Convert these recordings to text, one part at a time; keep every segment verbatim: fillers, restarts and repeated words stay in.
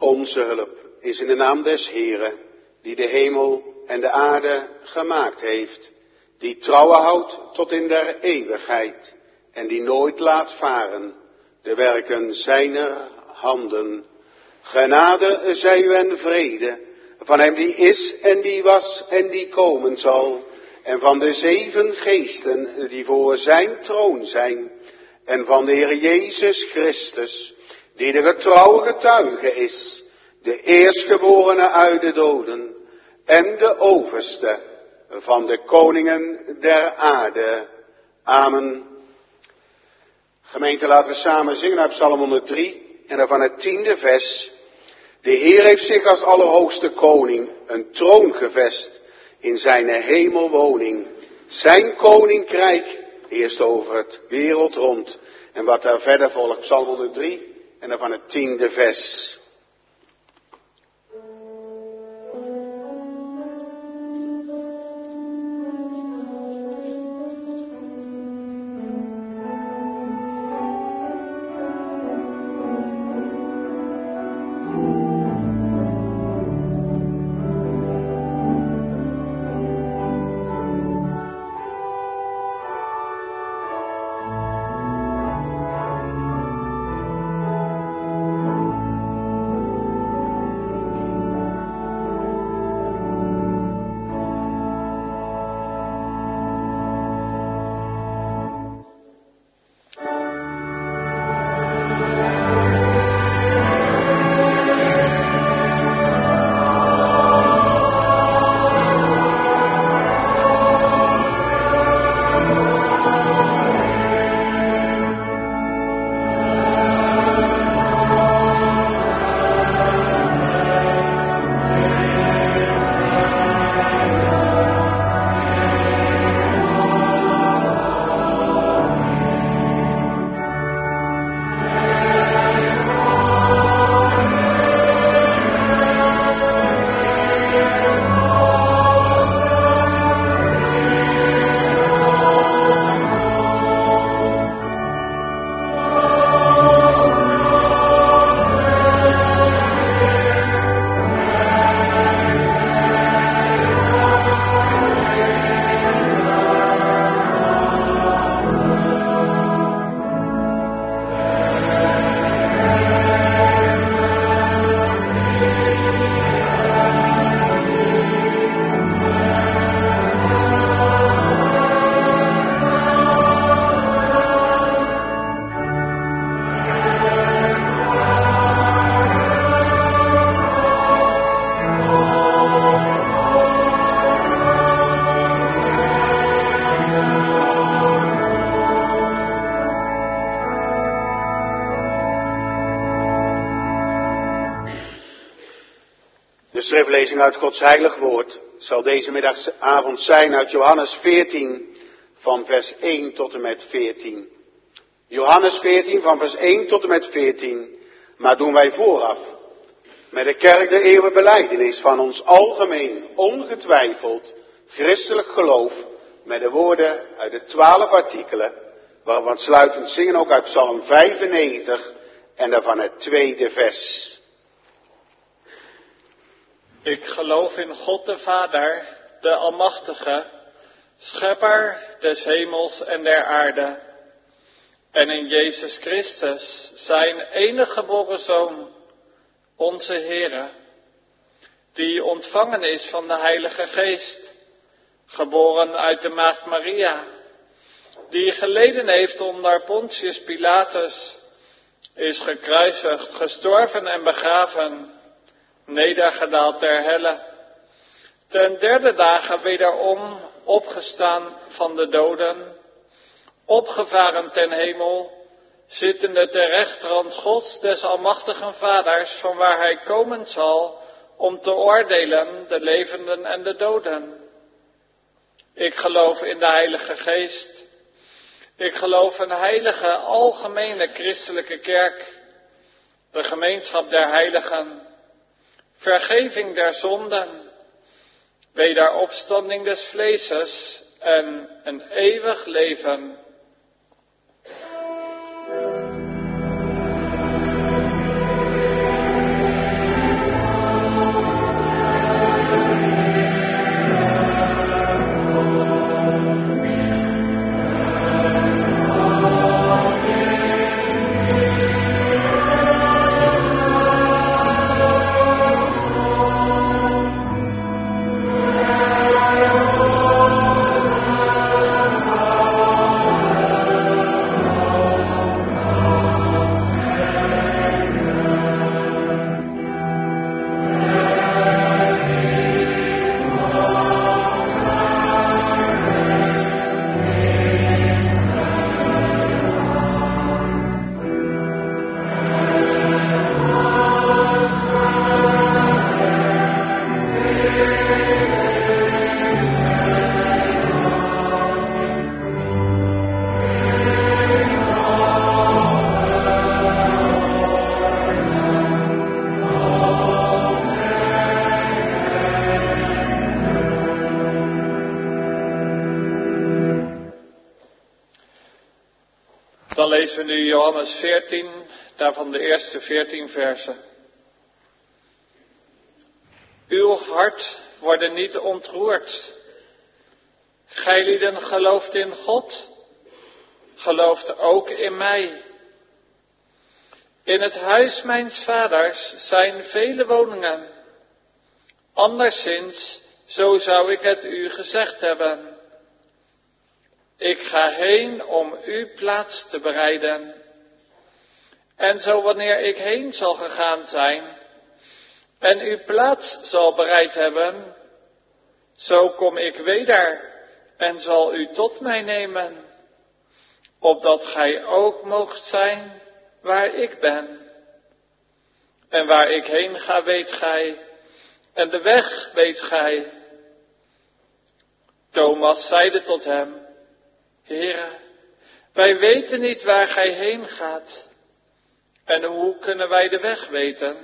Onze hulp is in de naam des Heeren, die de hemel en de aarde gemaakt heeft, die trouwen houdt tot in der eeuwigheid en die nooit laat varen de werken zijner handen. Genade zij u en vrede van hem die is en die was en die komen zal, en van de zeven geesten die voor zijn troon zijn, en van de Heer Jezus Christus, die de getrouwe getuige is, de eerstgeborene uit de doden, en de overste van de koningen der aarde. Amen. Gemeente, laten we samen zingen uit Psalm honderddrie en dan van het tiende vers. De Heer heeft zich als allerhoogste koning een troon gevest in zijn hemelwoning. Zijn koninkrijk heerst over het wereld rond. En wat daar verder volgt, Psalm honderddrie en dan van het tiende vers. De schriftlezing uit Gods heilig woord zal deze middagavond zijn uit Johannes veertien van vers één tot en met veertien. Johannes veertien van vers één tot en met veertien. Maar doen wij vooraf met de kerk de eeuwenbelijdenis van ons algemeen, ongetwijfeld, christelijk geloof met de woorden uit de twaalf artikelen, waarvan we sluitend zingen ook uit Psalm vijfennegentig en daarvan het tweede vers. Ik geloof in God de Vader, de Almachtige, Schepper des hemels en der aarde, en in Jezus Christus, zijn enige geboren Zoon, onze Heere, die ontvangen is van de Heilige Geest, geboren uit de Maagd Maria, die geleden heeft onder Pontius Pilatus, is gekruisigd, gestorven en begraven, nedergedaald ter helle, ten derde dagen wederom opgestaan van de doden, opgevaren ten hemel, zittende ter rechterhand Gods des almachtigen Vaders, van waar hij komen zal om te oordelen de levenden en de doden. Ik geloof in de Heilige Geest. Ik geloof in een heilige, algemene christelijke kerk, de gemeenschap der heiligen, vergeving der zonden, wederopstanding des vleeses en een eeuwig leven. lezen we nu Johannes veertien, daarvan de eerste veertien versen. Uw hart wordt niet ontroerd. Gijlieden gelooft in God, gelooft ook in mij. In het huis mijns vaders zijn vele woningen. Anderszins, zo zou ik het u gezegd hebben. Ik ga heen om u plaats te bereiden. En zo wanneer ik heen zal gegaan zijn en u plaats zal bereid hebben, zo kom ik weder en zal u tot mij nemen, opdat gij ook moogt zijn waar ik ben. En waar ik heen ga weet gij, en de weg weet gij. Thomas zeide tot hem, Heere, wij weten niet waar gij heen gaat. En hoe kunnen wij de weg weten?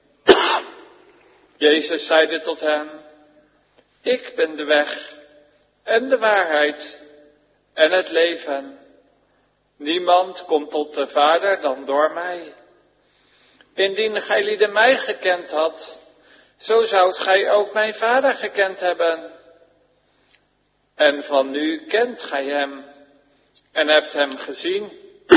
Jezus zeide tot hem, ik ben de weg en de waarheid en het leven. Niemand komt tot de Vader dan door mij. Indien gij lieden mij gekend had, zo zoudt gij ook mijn Vader gekend hebben. En van nu kent gij hem en hebt hem gezien.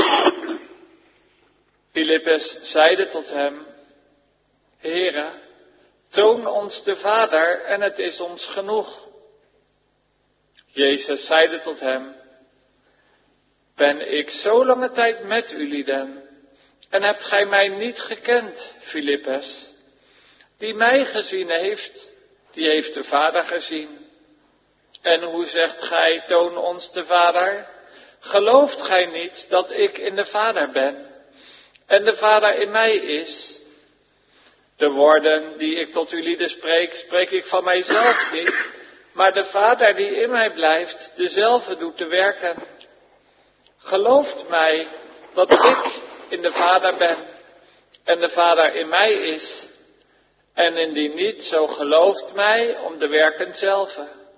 Filippus zeide tot hem, Heere, toon ons de Vader en het is ons genoeg. Jezus zeide tot hem, ben ik zo lange tijd met u lieden, en hebt gij mij niet gekend, Filippus? Die mij gezien heeft, die heeft de Vader gezien. En hoe zegt gij, toon ons de Vader? Gelooft gij niet dat ik in de Vader ben, en de Vader in mij is? De woorden die ik tot u lieden spreek, spreek ik van mijzelf niet, maar de Vader die in mij blijft, dezelfde doet de werken. Gelooft mij dat ik in de Vader ben en de Vader in mij is. En indien niet, zo gelooft mij om de werken zelf.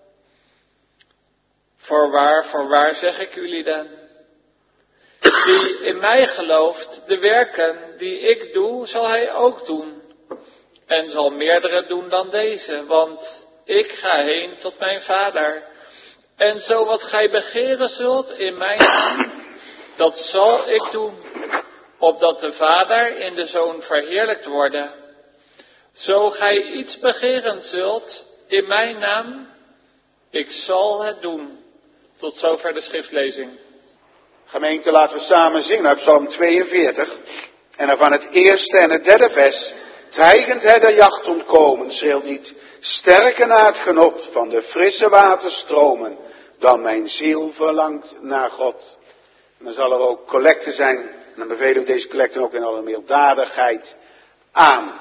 Voorwaar, voorwaar zeg ik jullie dan. Die in mij gelooft, de werken die ik doe, zal hij ook doen. En zal meerdere doen dan deze, want ik ga heen tot mijn Vader. En zo wat gij begeren zult in mijn naam, dat zal ik doen, opdat de Vader in de Zoon verheerlijkt worden. Zo gij iets begeren zult in mijn naam, ik zal het doen. Tot zover de schriftlezing. Gemeente, laten we samen zingen uit Psalm tweeënveertig. En dan van het eerste en het derde vers. Dreigend hij de jacht ontkomen, schreeuwt niet sterker naar het genot van de frisse waterstromen, dan mijn ziel verlangt naar God. En dan zal er ook collecte zijn, en dan bevelen we deze collecte ook in alle milddadigheid aan.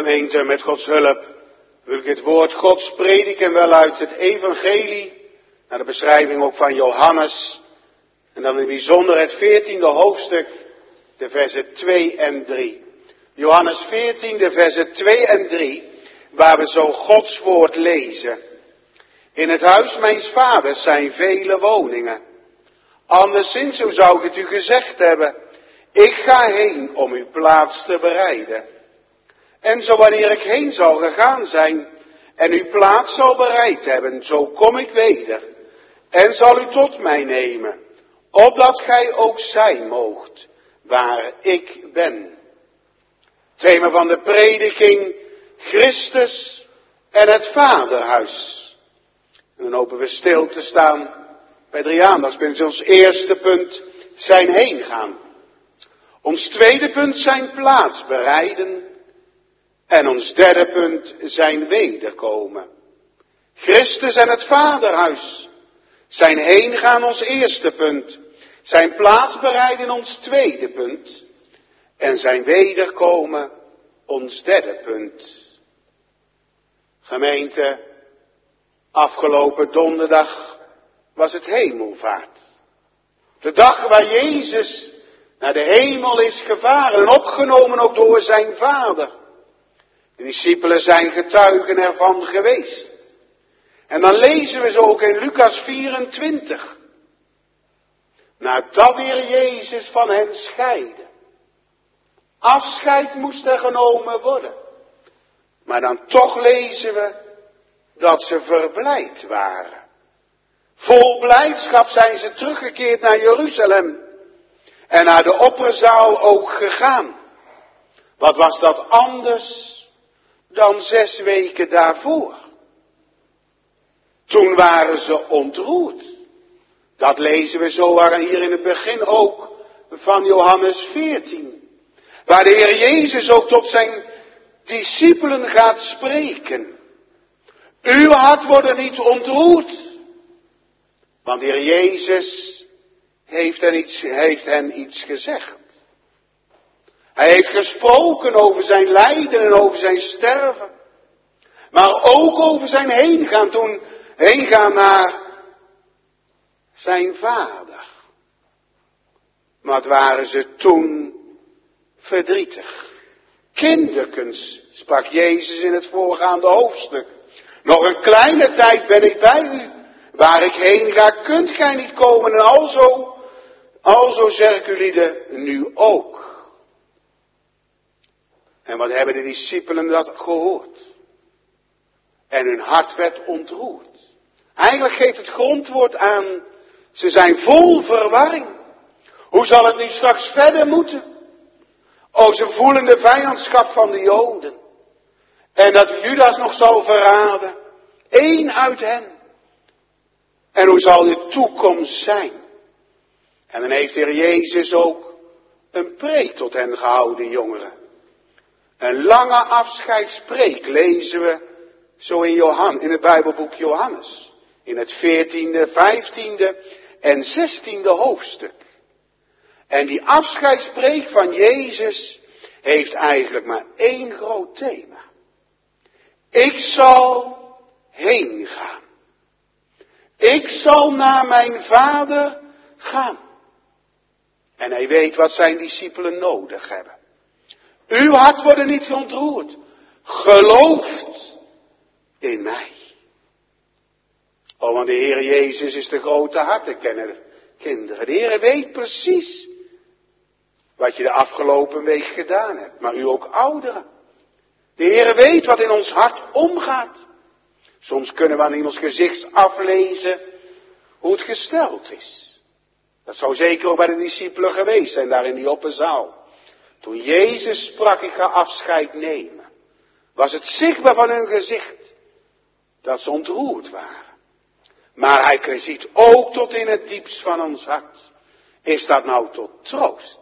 Gemeente, met Gods hulp wil ik het woord Gods prediken, wel uit het evangelie, naar de beschrijving ook van Johannes, en dan in het bijzonder het veertiende hoofdstuk, de versen twee en drie. Johannes veertien, de versen twee en drie, waar we zo Gods woord lezen. In het huis mijns vaders zijn vele woningen. Anderszins, zo zou ik het u gezegd hebben, ik ga heen om uw plaats te bereiden. En zo wanneer ik heen zal gegaan zijn en uw plaats zal bereid hebben, zo kom ik weder en zal u tot mij nemen, opdat gij ook zijn moogt waar ik ben. Thema van de prediking, Christus en het Vaderhuis. En dan hopen we stil te staan bij drie aandachtspunten. Ons eerste punt zijn heen gaan. Ons tweede punt zijn plaats bereiden. En ons derde punt zijn wederkomen. Christus en het Vaderhuis. Zijn heen gaan ons eerste punt. Zijn plaats bereiden ons tweede punt. En zijn wederkomen ons derde punt. Gemeente, afgelopen donderdag was het hemelvaart. De dag waar Jezus naar de hemel is gevaren en opgenomen ook door zijn Vader. De discipelen zijn getuigen ervan geweest. En dan lezen we zo ook in Lucas vierentwintig. Nadat de Heer Jezus van hen scheidde. Afscheid moest er genomen worden. Maar dan toch lezen we dat ze verblijd waren. Vol blijdschap zijn ze teruggekeerd naar Jeruzalem. En naar de opperzaal ook gegaan. Wat was dat anders dan zes weken daarvoor? Toen waren ze ontroerd. Dat lezen we zo hier in het begin ook van Johannes veertien. Waar de Heer Jezus ook tot zijn discipelen gaat spreken. Uw hart wordt niet ontroerd. Want de Heer Jezus heeft hen iets, heeft hen iets gezegd. Hij heeft gesproken over zijn lijden en over zijn sterven. Maar ook over zijn heengaan, toen heengaan naar zijn Vader. Maar wat waren ze toen verdrietig. Kinderkens, sprak Jezus in het voorgaande hoofdstuk. Nog een kleine tijd ben ik bij u. Waar ik heen ga, kunt gij niet komen. En alzo, alzo zeg ik jullie nu ook. En wat hebben de discipelen dat gehoord? En hun hart werd ontroerd. Eigenlijk geeft het grondwoord aan, ze zijn vol verwarring. Hoe zal het nu straks verder moeten? O, ze voelen de vijandschap van de Joden. En dat Judas nog zal verraden. Eén uit hen. En hoe zal de toekomst zijn? En dan heeft de Heer Jezus ook een preek tot hen gehouden, jongeren. Een lange afscheidspreek lezen we zo in, Johan, in het Bijbelboek Johannes. In het veertiende, vijftiende en zestiende hoofdstuk. En die afscheidspreek van Jezus heeft eigenlijk maar één groot thema. Ik zal heen gaan. Ik zal naar mijn Vader gaan. En hij weet wat zijn discipelen nodig hebben. Uw hart wordt niet ontroerd. Gelooft in mij. Oh, want de Heer Jezus is de grote hartenkenner, kinderen. De Heer weet precies wat je de afgelopen week gedaan hebt. Maar u ook ouderen. De Heer weet wat in ons hart omgaat. Soms kunnen we aan iemands gezicht aflezen hoe het gesteld is. Dat zou zeker ook bij de discipelen geweest zijn, daar in die opperzaal. Toen Jezus sprak, ik ga afscheid nemen, was het zichtbaar van hun gezicht dat ze ontroerd waren. Maar hij ziet ook tot in het diepst van ons hart. Is dat nou tot troost?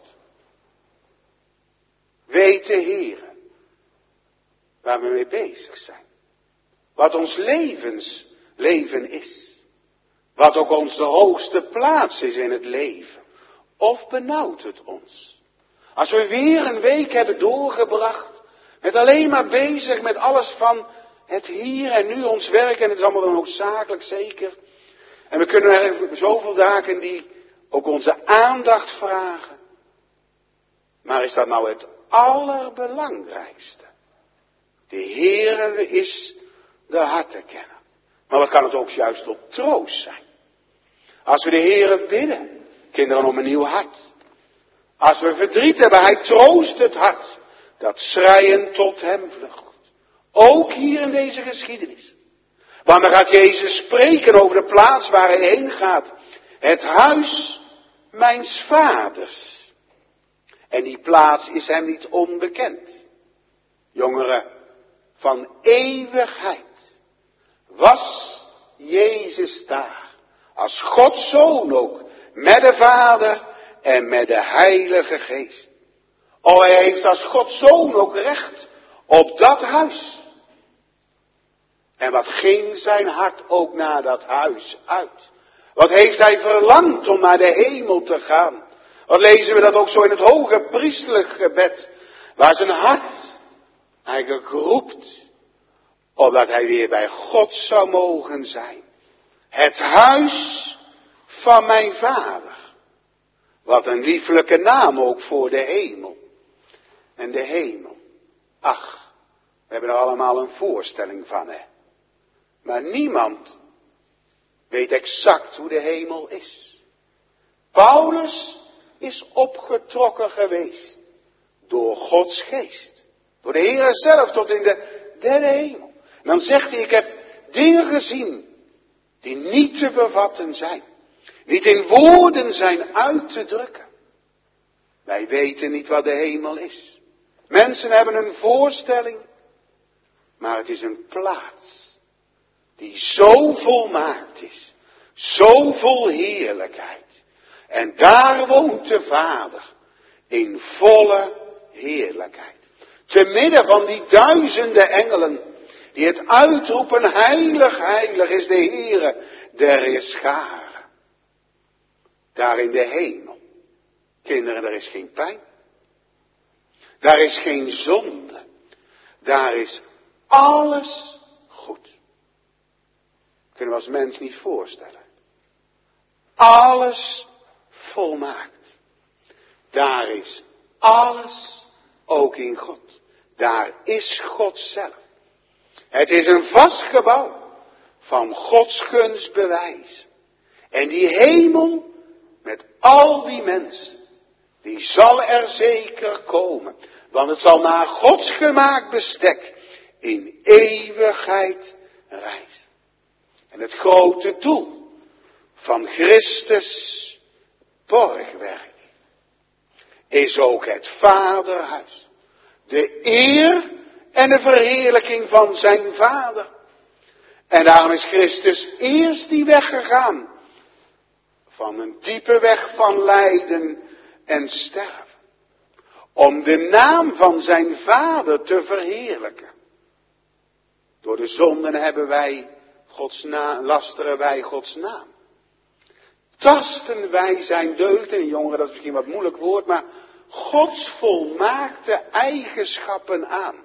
Weet de Heer waar we mee bezig zijn. Wat ons levensleven is. Wat ook onze hoogste plaats is in het leven. Of benauwt het ons? Als we weer een week hebben doorgebracht Met alleen maar bezig met alles van het hier en nu, ons werk. En het is allemaal wel noodzakelijk, zeker. En we kunnen er zoveel dagen die ook onze aandacht vragen. Maar is dat nou het allerbelangrijkste? De Heere is de hartenkenner. Maar wat kan het ook juist tot troost zijn? Als we de Heere bidden, kinderen, om een nieuw hart. Als we verdriet hebben, hij troost het hart. Dat schreien tot hem vlucht. Ook hier in deze geschiedenis. Want dan gaat Jezus spreken over de plaats waar hij heen gaat. Het huis mijns vaders. En die plaats is hem niet onbekend. Jongeren, van eeuwigheid was Jezus daar. Als Gods Zoon ook. Met de Vader en met de Heilige Geest. Oh, hij heeft als Gods Zoon ook recht op dat huis. En wat ging zijn hart ook naar dat huis uit? Wat heeft hij verlangd om naar de hemel te gaan? Wat lezen we dat ook zo in het hoge priesterlijk gebed. Waar zijn hart eigenlijk roept. Opdat hij weer bij God zou mogen zijn. Het huis van mijn vader. Wat een lieflijke naam ook voor de hemel. En de hemel. Ach, we hebben er allemaal een voorstelling van, hè. Maar niemand weet exact hoe de hemel is. Paulus is opgetrokken geweest door Gods geest. Door de Heer zelf tot in de derde hemel. En dan zegt hij, ik heb dingen gezien die niet te bevatten zijn. Niet in woorden zijn uit te drukken. Wij weten niet wat de hemel is. Mensen hebben een voorstelling, maar het is een plaats die zo volmaakt is, zo vol heerlijkheid. En daar woont de Vader in volle heerlijkheid. Te midden van die duizenden engelen die het uitroepen, heilig, heilig is de Heere der Heerscharen. Daar in de hemel, kinderen, er is geen pijn. Daar is geen zonde. Daar is alles goed. Kunnen we als mens niet voorstellen. Alles volmaakt. Daar is alles ook in God. Daar is God zelf. Het is een vast gebouw van Gods gunst bewijs. En die hemel met al die mensen, die zal er zeker komen. Want het zal naar Gods gemaakt bestek in eeuwigheid reizen. En het grote doel van Christus borgwerk is ook het vaderhuis. De eer en de verheerlijking van zijn vader. En daarom is Christus eerst die weg gegaan. Van een diepe weg van lijden en sterven. Om de naam van zijn vader te verheerlijken. Door de zonden hebben wij Gods naam, lasteren wij Gods naam. Tasten wij zijn deugden, en jongeren, dat is misschien wat moeilijk woord, maar Gods volmaakte eigenschappen aan.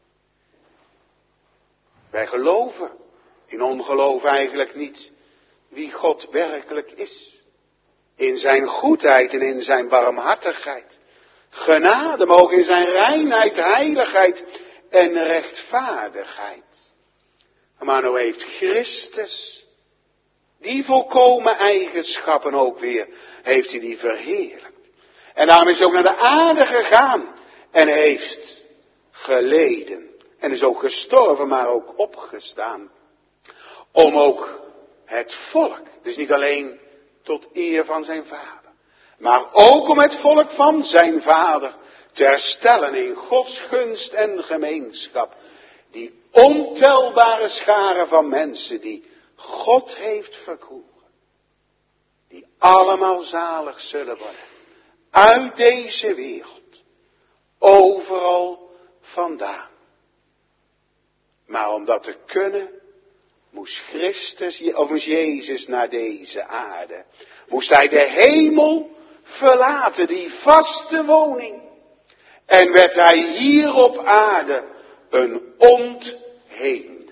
Wij geloven in ongeloof eigenlijk niet wie God werkelijk is. In zijn goedheid en in zijn barmhartigheid. Genade, maar ook in zijn reinheid, heiligheid en rechtvaardigheid. Maar nou heeft Christus die volkomen eigenschappen ook weer, heeft hij die verheerlijkt. En daarom is hij ook naar de aarde gegaan en heeft geleden. En is ook gestorven, maar ook opgestaan. Om ook het volk, dus niet alleen tot eer van zijn vader, maar ook om het volk van zijn vader te herstellen in Gods gunst en gemeenschap. Die ontelbare scharen van mensen die God heeft verkoren. Die allemaal zalig zullen worden. Uit deze wereld. Overal vandaan. Maar om dat te kunnen, moest Christus, of moest Jezus naar deze aarde. Moest hij de hemel verlaten, die vaste woning. En werd hij hier op aarde een ontheemde.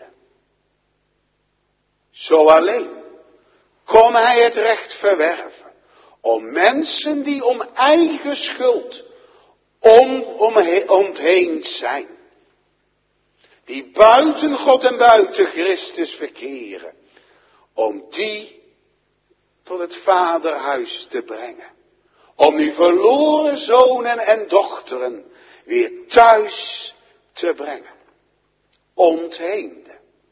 Zo alleen kon hij het recht verwerven om mensen die om eigen schuld om, om, ontheemd zijn. Die buiten God en buiten Christus verkeren. Om die tot het vaderhuis te brengen. Om die verloren zonen en dochteren weer thuis te brengen. Ontheemde.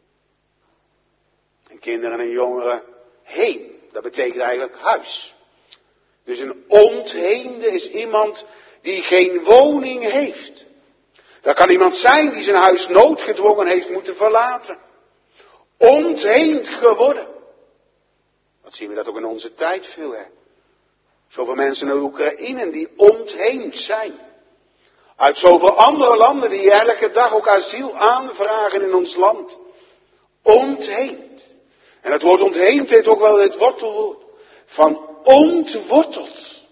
En kinderen en jongeren, heem, dat betekent eigenlijk huis. Dus een ontheemde is iemand die geen woning heeft. Dat kan iemand zijn die zijn huis noodgedwongen heeft moeten verlaten. Ontheemd geworden. Wat zien we dat ook in onze tijd veel, hè? Zoveel mensen in Oekraïne die ontheemd zijn. Uit zoveel andere landen die elke dag ook asiel aanvragen in ons land. Ontheemd. En het woord ontheemd heeft ook wel het wortelwoord van ontworteld.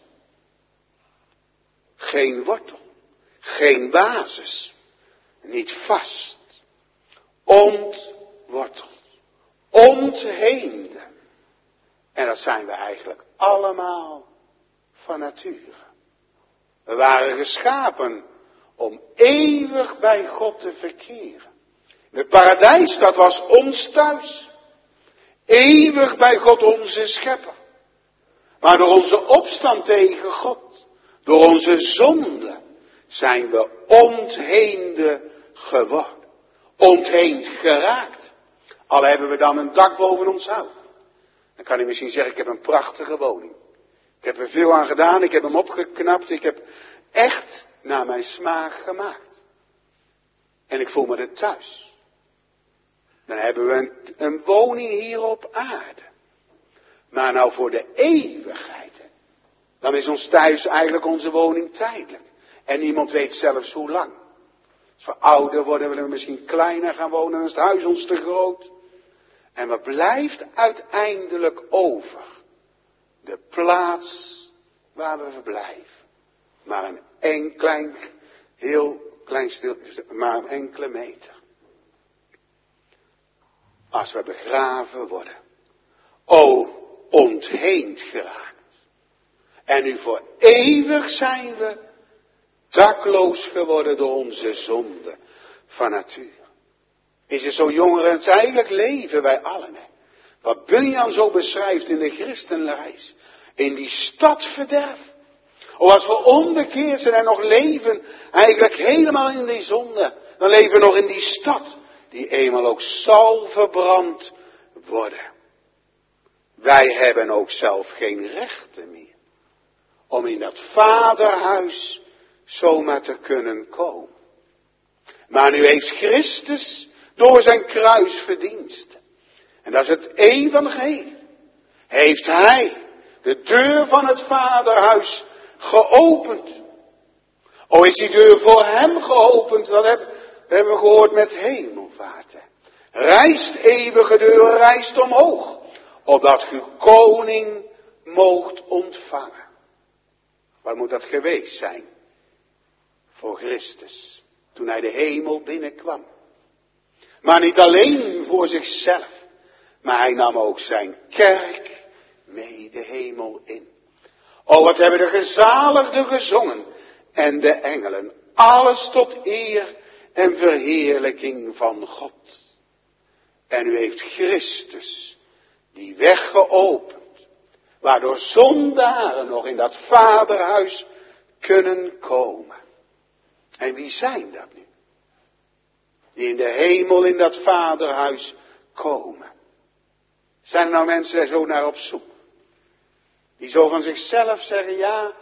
Geen wortel. Geen basis. Niet vast. Ontworteld. Ontheemde. En dat zijn we eigenlijk allemaal van nature. We waren geschapen om eeuwig bij God te verkeren. Het paradijs, dat was ons thuis. Eeuwig bij God onze schepper. Maar door onze opstand tegen God, door onze zonde, zijn we ontheemde geworden. Ontheemd geraakt. Al hebben we dan een dak boven ons hoofd. Dan kan u misschien zeggen, ik heb een prachtige woning. Ik heb er veel aan gedaan, ik heb hem opgeknapt, ik heb echt naar mijn smaak gemaakt. En ik voel me er thuis. Dan hebben we een, een woning hier op aarde. Maar nou voor de eeuwigheid, hè, dan is ons thuis eigenlijk onze woning tijdelijk. En niemand weet zelfs hoe lang. Als we ouder worden, willen we misschien kleiner gaan wonen, dan is het huis ons te groot. En wat blijft uiteindelijk over? De plaats waar we verblijven. Maar een enkel, heel klein stil, maar een enkele meter. Als we begraven worden. O, ontheemd geraakt. En nu voor eeuwig zijn we dakloos geworden door onze zonde van natuur. Is het zo, jongeren, het is eigenlijk leven wij allen. Hè? Wat Bunyan zo beschrijft in de christenreis. In die stadverderf. O, als we onbekeerd zijn en nog leven, eigenlijk helemaal in die zonde. Dan leven we nog in die stad, die eenmaal ook zal verbrand worden. Wij hebben ook zelf geen rechten meer. Om in dat vaderhuis zomaar te kunnen komen. Maar nu heeft Christus door zijn kruisverdiensten. En dat is het evangelie. Heeft hij de deur van het vaderhuis geopend. O, is die deur voor hem geopend? Dat hebben we gehoord met hemelvaart. Rijst eeuwige deur, rijst omhoog. Opdat u koning moogt ontvangen. Wat moet dat geweest zijn? Voor Christus. Toen hij de hemel binnenkwam. Maar niet alleen voor zichzelf. Maar hij nam ook zijn kerk mee de hemel in. O, wat hebben de gezaligden gezongen. En de engelen. Alles tot eer en verheerlijking van God. En u heeft Christus die weg geopend. Waardoor zondaren nog in dat vaderhuis kunnen komen. En wie zijn dat nu? Die in de hemel in dat vaderhuis komen. Zijn er nou mensen daar zo naar op zoek? Die zo van zichzelf zeggen, ja,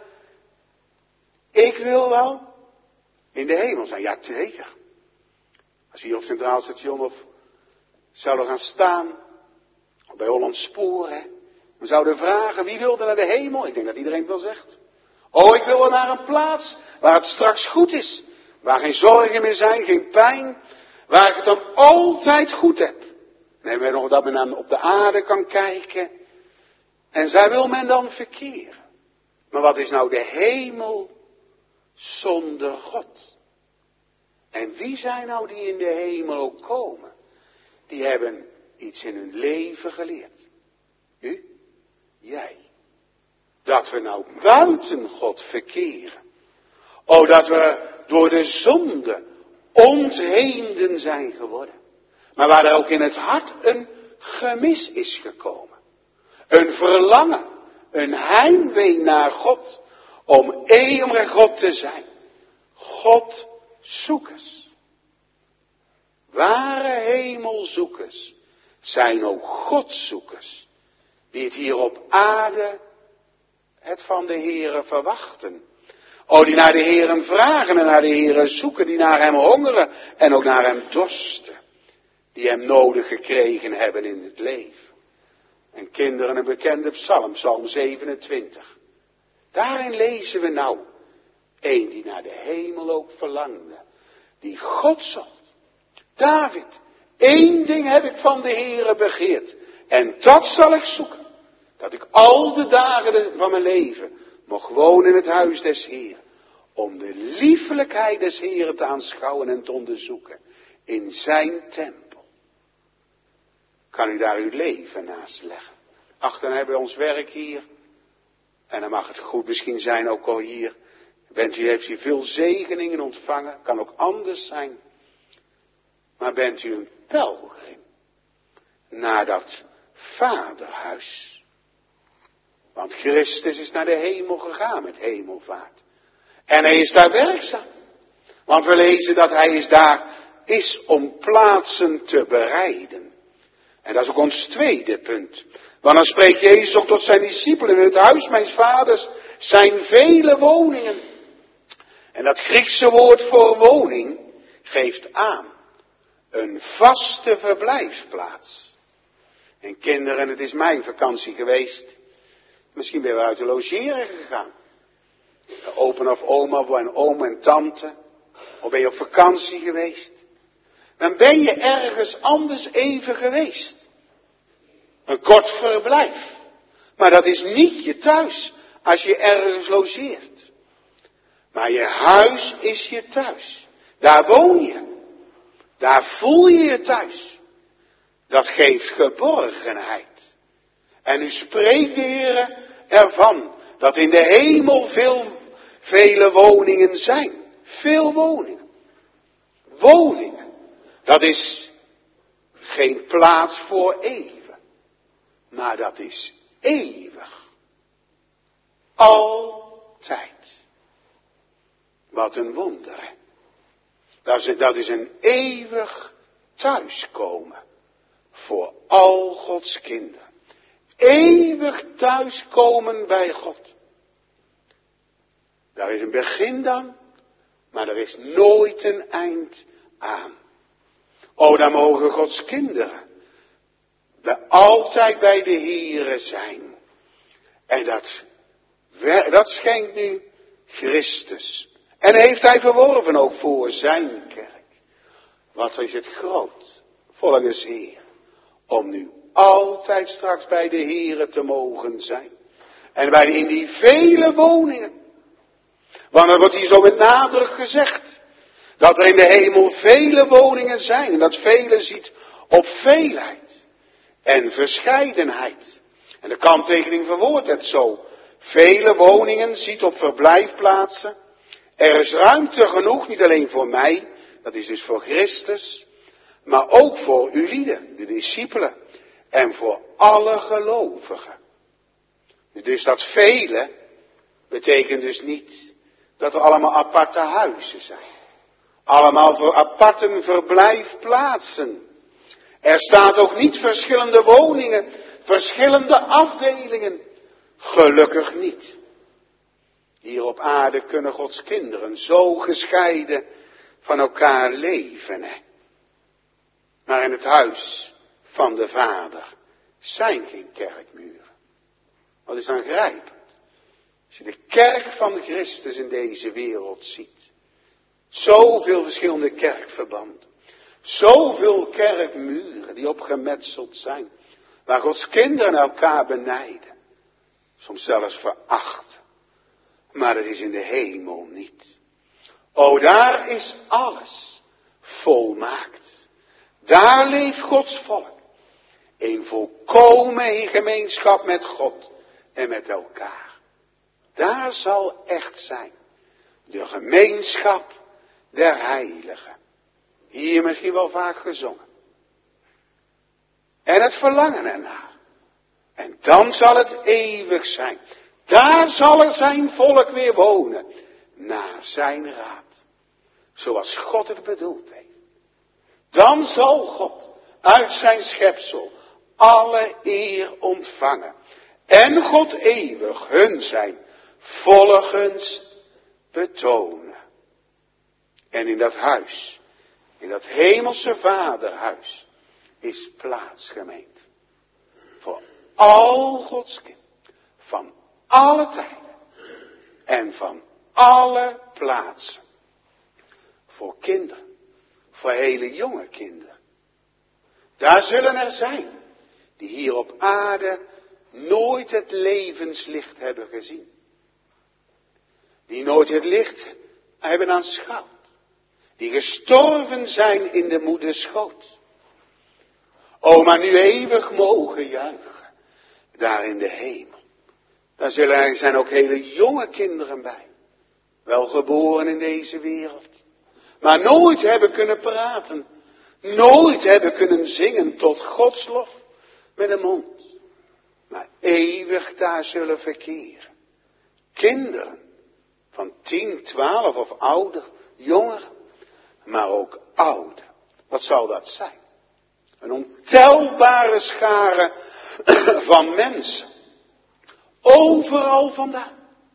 ik wil wel in de hemel zijn. Ja, zeker. Als we hier op Centraal Station of zouden gaan staan, of bij Holland Spoor, hè, we zouden vragen, wie wil er naar de hemel? Ik denk dat iedereen het wel zegt. Oh, ik wil wel naar een plaats waar het straks goed is. Waar geen zorgen meer zijn, geen pijn. Waar ik het dan altijd goed heb. Dan hebben we nog dat men dan op de aarde kan kijken. En zij wil men dan verkeren. Maar wat is nou de hemel zonder God. En wie zijn nou die in de hemel ook komen? Die hebben iets in hun leven geleerd. U? Jij. Dat we nou buiten God verkeren. O, dat we door de zonde ontheemden zijn geworden. Maar waar er ook in het hart een gemis is gekomen. Een verlangen, een heimwee naar God. Om eeuwig God te zijn. God zoekers. Ware hemelzoekers zijn ook Godzoekers. Die het hier op aarde het van de Heere verwachten. O, die naar de Heeren vragen en naar de Heeren zoeken. Die naar hem hongeren en ook naar hem dorsten. Die hem nodig gekregen hebben in het leven. En kinderen, een bekende psalm, psalm zevenentwintig. Daarin lezen we nou. Eén die naar de hemel ook verlangde. Die God zocht. David, één ding heb ik van de Heere begeerd. En dat zal ik zoeken. Dat ik al de dagen van mijn leven mocht wonen in het huis des Heeren. Om de liefelijkheid des Heeren te aanschouwen en te onderzoeken. In zijn tempel. Kan u daar uw leven naast leggen. Ach, dan hebben we ons werk hier. En dan mag het goed misschien zijn ook al hier. Bent u, heeft u veel zegeningen ontvangen. Kan ook anders zijn. Maar bent u een pelgrim. Naar dat vaderhuis. Want Christus is naar de hemel gegaan met hemelvaart. En hij is daar werkzaam. Want we lezen dat hij is daar is om plaatsen te bereiden. En dat is ook ons tweede punt. Want dan spreekt Jezus ook tot zijn discipelen. In het huis mijns vaders zijn vele woningen. En dat Griekse woord voor woning geeft aan. Een vaste verblijfplaats. En kinderen, het is mijn vakantie geweest. Misschien ben je uit de logeren gegaan. De opa of oma of een oom en tante. Of ben je op vakantie geweest. Dan ben je ergens anders even geweest. Een kort verblijf. Maar dat is niet je thuis als je ergens logeert. Maar je huis is je thuis. Daar woon je. Daar voel je je thuis. Dat geeft geborgenheid. En u spreekt de Heere ervan dat in de hemel veel, vele woningen zijn. Veel woningen. Woningen. Dat is geen plaats voor even. Maar dat is eeuwig. Altijd. Wat een wonder. Hè? Dat is, dat is een eeuwig thuiskomen. Voor al Gods kinderen. Eeuwig thuiskomen bij God. Daar is een begin dan. Maar er is nooit een eind aan. O, daar mogen Gods kinderen. De altijd bij de Heere zijn. En dat, dat schenkt nu Christus. En heeft hij verworven ook voor zijn kerk. Wat is het groot, volgens Heer. Om nu altijd straks bij de Heere te mogen zijn. En bij in die vele woningen. Want er wordt hier zo met nadruk gezegd. Dat er in de hemel vele woningen zijn. En dat vele ziet op veelheid. En verscheidenheid. En de kanttekening verwoordt het zo. Vele woningen ziet op verblijfplaatsen. Er is ruimte genoeg, niet alleen voor mij. Dat is dus voor Christus. Maar ook voor ulieden, de discipelen. En voor alle gelovigen. Dus dat vele betekent dus niet dat er allemaal aparte huizen zijn. Allemaal voor aparte verblijfplaatsen. Er staat ook niet verschillende woningen, verschillende afdelingen. Gelukkig niet. Hier op aarde kunnen Gods kinderen zo gescheiden van elkaar leven. Hè? Maar in het huis van de Vader zijn geen kerkmuren. Wat is dan grijpend? Als je de kerk van Christus in deze wereld ziet. Zoveel verschillende kerkverbanden. Zoveel kerkmuren die opgemetseld zijn. Waar Gods kinderen elkaar benijden. Soms zelfs verachten. Maar het is in de hemel niet. O, daar is alles volmaakt. Daar leeft Gods volk. In volkomen gemeenschap met God en met elkaar. Daar zal echt zijn. De gemeenschap der heiligen. Hier misschien wel vaak gezongen. En het verlangen ernaar. En dan zal het eeuwig zijn. Daar zal er zijn volk weer wonen. Naar zijn raad. Zoals God het bedoeld heeft. Dan zal God uit zijn schepsel alle eer ontvangen. En God eeuwig hun zijn volle gunst betonen. En in dat huis, in dat hemelse vaderhuis, is plaats gemeend. Voor al Gods kinderen. Van alle tijden. En van alle plaatsen. Voor kinderen. Voor hele jonge kinderen. Daar zullen er zijn. Die hier op aarde nooit het levenslicht hebben gezien. Die nooit het licht hebben aanschouwd. Die gestorven zijn in de moeders schoot. O, maar nu eeuwig mogen juichen. Daar in de hemel. Daar zullen er zijn ook hele jonge kinderen bij. Wel geboren in deze wereld. Maar nooit hebben kunnen praten. Nooit hebben kunnen zingen tot Gods lof. Met een mond. Maar eeuwig daar zullen verkeren. Kinderen. Van tien, twaalf of ouder. Jongeren. Maar ook ouder. Wat zal dat zijn? Een ontelbare schare van mensen. Overal vandaan.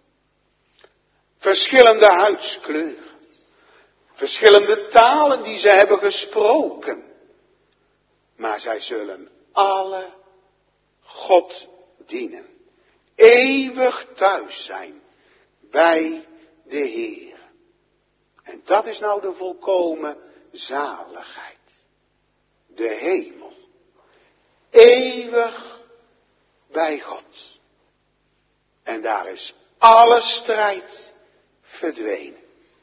Verschillende huidskleuren. Verschillende talen die ze hebben gesproken. Maar zij zullen alle God dienen. Eeuwig thuis zijn bij de Heer. En dat is nou de volkomen zaligheid. De hemel. Eeuwig bij God. En daar is alle strijd verdwenen.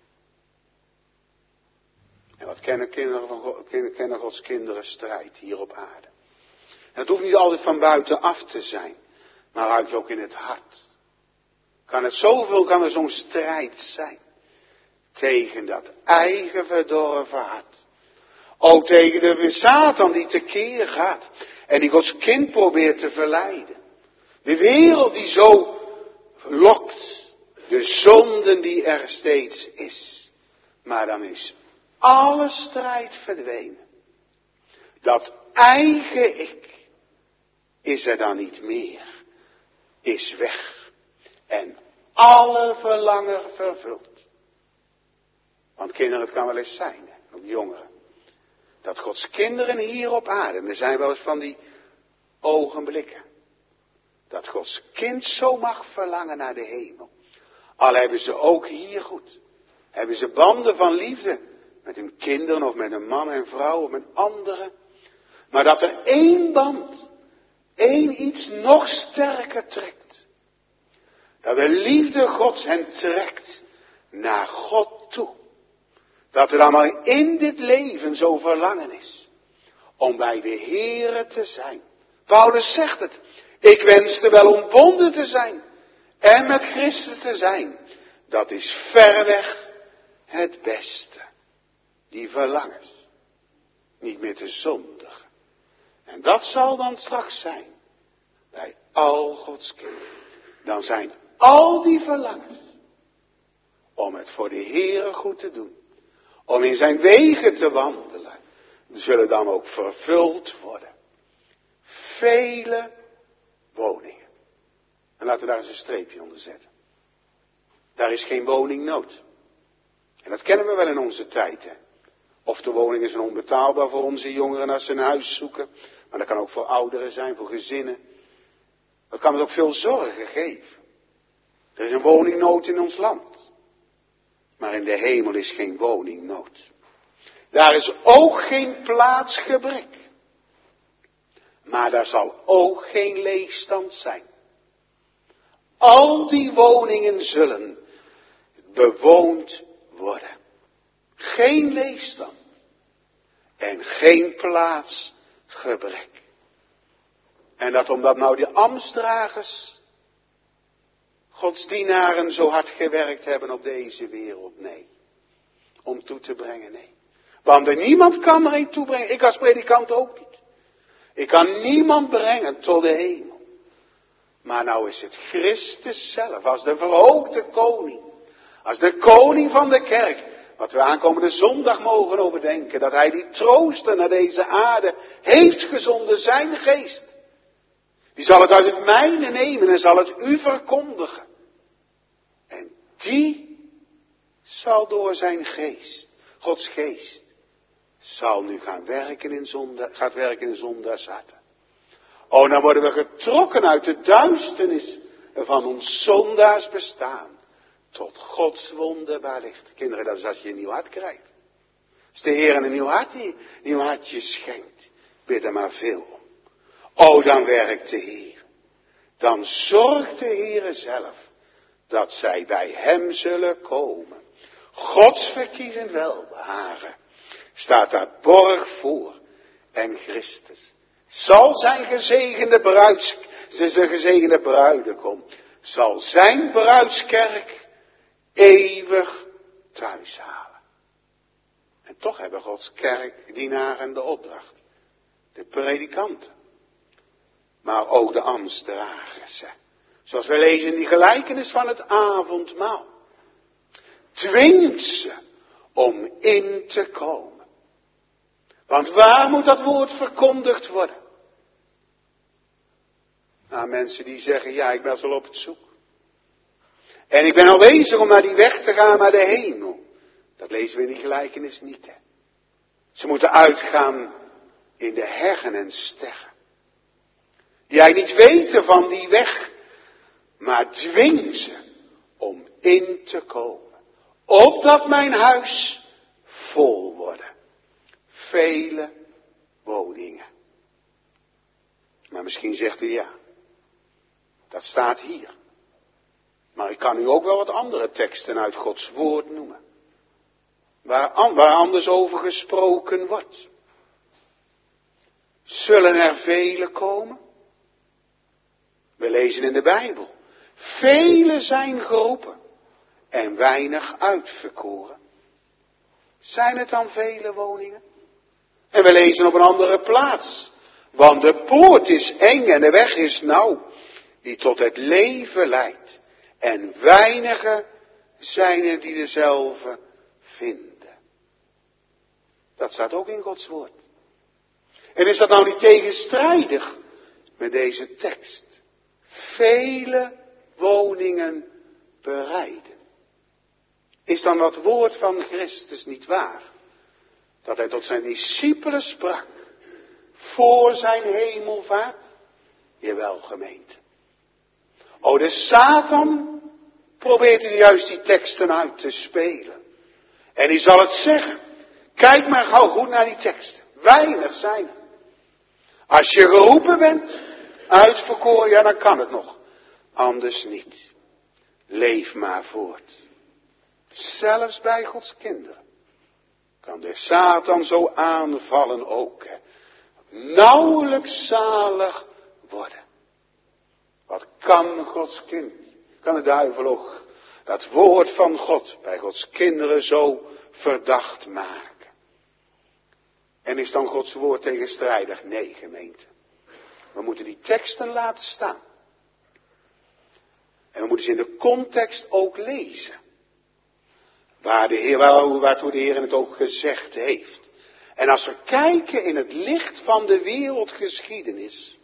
En wat kennen, kinderen van God, kennen Gods kinderen strijd hier op aarde. En het hoeft niet altijd van buitenaf te zijn. Maar uit ook in het hart. Kan het zoveel, kan er zo'n strijd zijn. Tegen dat eigen verdorven hart. Ook tegen de Satan die tekeer gaat. En die Gods kind probeert te verleiden. De wereld die zo lokt. De zonden die er steeds is. Maar dan is alle strijd verdwenen. Dat eigen ik is er dan niet meer. Is weg. En alle verlangen vervuld. Want kinderen, het kan wel eens zijn, hè, ook jongeren. Dat Gods kinderen hier op aarde, er zijn wel eens van die ogenblikken. Dat Gods kind zo mag verlangen naar de hemel. Al hebben ze ook hier goed. Hebben ze banden van liefde. Met hun kinderen of met een man en vrouw of met anderen. Maar dat er één band, één iets nog sterker trekt. Dat de liefde Gods hen trekt naar God toe. Dat er allemaal in dit leven zo verlangen is. Om bij de Heere te zijn. Paulus zegt het. Ik wenste wel ontbonden te zijn. En met Christus te zijn. Dat is verreweg het beste. Die verlangens. Niet meer te zondigen. En dat zal dan straks zijn. Bij al Gods kinderen. Dan zijn al die verlangens. Om het voor de Heere goed te doen. Om in zijn wegen te wandelen. Zullen dan ook vervuld worden. Vele woningen. En laten we daar eens een streepje onder zetten. Daar is geen woningnood. En dat kennen we wel in onze tijd. Hè? Of de woningen zijn onbetaalbaar voor onze jongeren als ze een huis zoeken. Maar dat kan ook voor ouderen zijn, voor gezinnen. Dat kan het ook veel zorgen geven. Er is een woningnood in ons land. Maar in de hemel is geen woningnood. Daar is ook geen plaatsgebrek. Maar daar zal ook geen leegstand zijn. Al die woningen zullen bewoond worden. geen leegstand en geen plaatsgebrek. En dat omdat nou die ambtsdragers, Gods dienaren, zo hard gewerkt hebben op deze wereld? Nee. Om toe te brengen? Nee. Want er niemand kan er een toebrengen. Ik als predikant ook niet. Ik kan niemand brengen tot de hemel. Maar nou is het Christus zelf, als de verhoogde koning. Als de koning van de kerk. Wat we aankomende zondag mogen overdenken. Dat hij die trooster naar deze aarde heeft gezonden, zijn geest. Die zal het uit het mijne nemen en zal het u verkondigen. En die zal door zijn geest, Gods geest, zal nu gaan werken in zonde, gaat werken in zondaars harten. Oh, dan worden we getrokken uit de duisternis van ons zondaars bestaan. Tot Gods wonderbaar licht. Kinderen, dat is als je een nieuw hart krijgt. Als de Heer een nieuw hart, een nieuw hartje schenkt. Bid er maar veel om. Oh, dan werkt de Heer. Dan zorgt de Heer zelf dat zij bij hem zullen komen. Gods verkiezend welbehagen staat daar borg voor. En Christus zal zijn gezegende bruids, zijn gezegende bruidegom, zal zijn bruidskerk eeuwig thuis halen. En toch hebben Gods kerkdienaren de opdracht. De predikanten. Maar ook de ambtsdragers. Zoals we lezen in die gelijkenis van het avondmaal. Dwingt ze om in te komen. Want waar moet dat woord verkondigd worden? Nou, mensen die zeggen, ja, ik ben wel op het zoek. En ik ben al bezig om naar die weg te gaan naar de hemel. Dat lezen we in die gelijkenis niet, hè. Ze moeten uitgaan in de heggen en steggen. Jij niet weten van die weg, maar dwing ze om in te komen. Opdat mijn huis vol worden. Vele woningen. Maar misschien zegt u ja, dat staat hier. Maar ik kan u ook wel wat andere teksten uit Gods woord noemen. Waar, waar anders over gesproken wordt. Zullen er vele komen? We lezen in de Bijbel. Velen zijn geroepen en weinig uitverkoren. Zijn het dan vele woningen? En we lezen op een andere plaats. Want de poort is eng en de weg is nauw, die tot het leven leidt. En weinigen zijn er die dezelfde vinden. Dat staat ook in Gods woord. En is dat nou niet tegenstrijdig met deze tekst? Vele woningen bereiden. Is dan dat woord van Christus niet waar? Dat hij tot zijn discipelen sprak. Voor zijn hemelvaart? Jawel, gemeente. O, de Satan probeert hij juist die teksten uit te spelen. En hij zal het zeggen. Kijk maar gauw goed naar die teksten. Weinig zijn er. Als je geroepen bent, uitverkoren, ja, dan kan het nog. Anders niet. Leef maar voort. Zelfs bij Gods kinderen kan de Satan zo aanvallen ook. Hè. Nauwelijks zalig worden. Wat kan Gods kind? Kan de duivel ook dat woord van God bij Gods kinderen zo verdacht maken? En is dan Gods woord tegenstrijdig? Nee, gemeente. We moeten die teksten laten staan. En we moeten ze in de context ook lezen. Waar de Heer, waartoe de Heer het ook gezegd heeft. En als we kijken in het licht van de wereldgeschiedenis,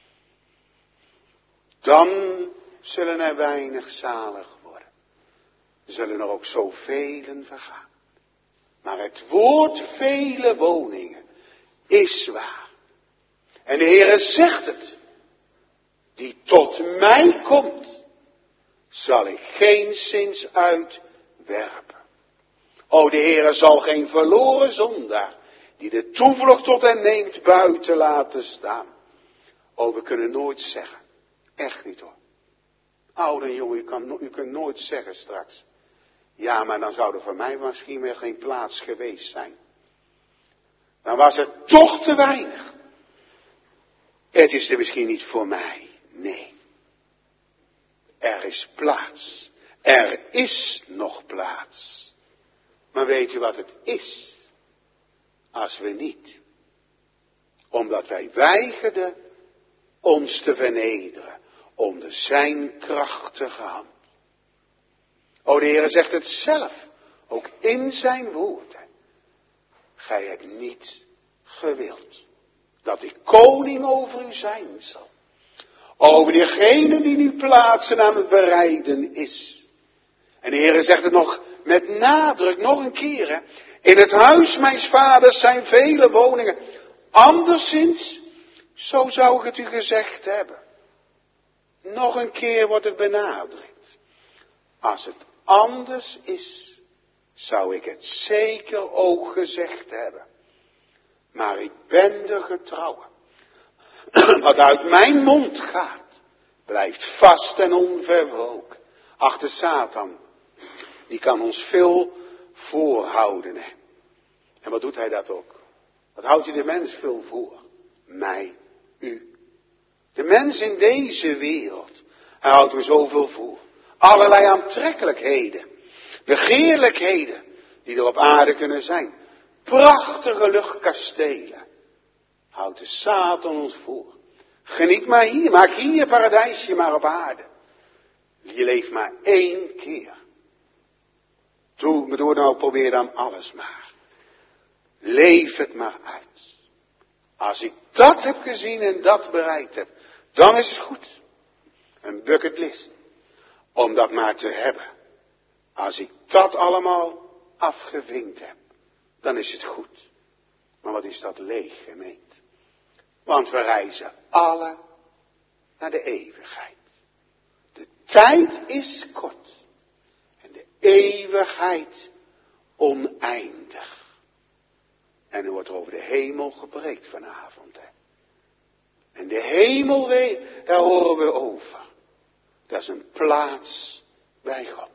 dan zullen er weinig zalig worden. Er zullen er ook zoveel vergaan. Maar het woord vele woningen is waar. En de Heer zegt het. Die tot mij komt, zal ik geenszins uitwerpen. O, de Heer zal geen verloren zondaar, die de toevlucht tot hem neemt, buiten laten staan. O, we kunnen nooit zeggen. Echt niet hoor. Oude en jongen, u, kan, u kunt nooit zeggen straks. Ja, maar dan zou er voor mij misschien weer geen plaats geweest zijn. Dan was het toch te weinig. Het is er misschien niet voor mij. Nee. Er is plaats. Er is nog plaats. Maar weet u wat het is? Als we niet. Omdat wij weigerden ons te vernederen onder zijn krachtige hand. O, de Heer zegt het zelf, ook in zijn woorden. Gij hebt niet gewild dat ik koning over u zijn zal. Over diegene die nu plaatsen aan het bereiden is. En de Heer zegt het nog met nadruk, nog een keer. Hè? In het huis mijns vaders zijn vele woningen. Anderszins, zo zou ik het u gezegd hebben. Nog een keer wordt het benadrukt. Als het anders is, zou ik het zeker ook gezegd hebben. Maar ik ben de getrouwe. Wat uit mijn mond gaat, blijft vast en onverwroken. Ach, de Satan, die kan ons veel voorhouden. Hè. En wat doet hij dat ook? Wat houdt hij de mens veel voor? Mij, u. De mens in deze wereld, hij houdt me zoveel voor. Allerlei aantrekkelijkheden, begeerlijkheden die er op aarde kunnen zijn. Prachtige luchtkastelen. Houdt de Satan ons voor. Geniet maar hier, maak hier je paradijsje maar op aarde. Je leeft maar één keer. Doe, doe nou, probeer dan alles maar. Leef het maar uit. Als ik dat heb gezien en dat bereikt heb, dan is het goed. Een bucketlist. Om dat maar te hebben. Als ik dat allemaal afgevinkt heb, dan is het goed. Maar wat is dat leeg, gemeente? Want we reizen alle naar de eeuwigheid. De tijd is kort. En de eeuwigheid oneindig. En er wordt over de hemel gepreekt vanavond. Hè. En de hemel, daar horen we over. Dat is een plaats bij God.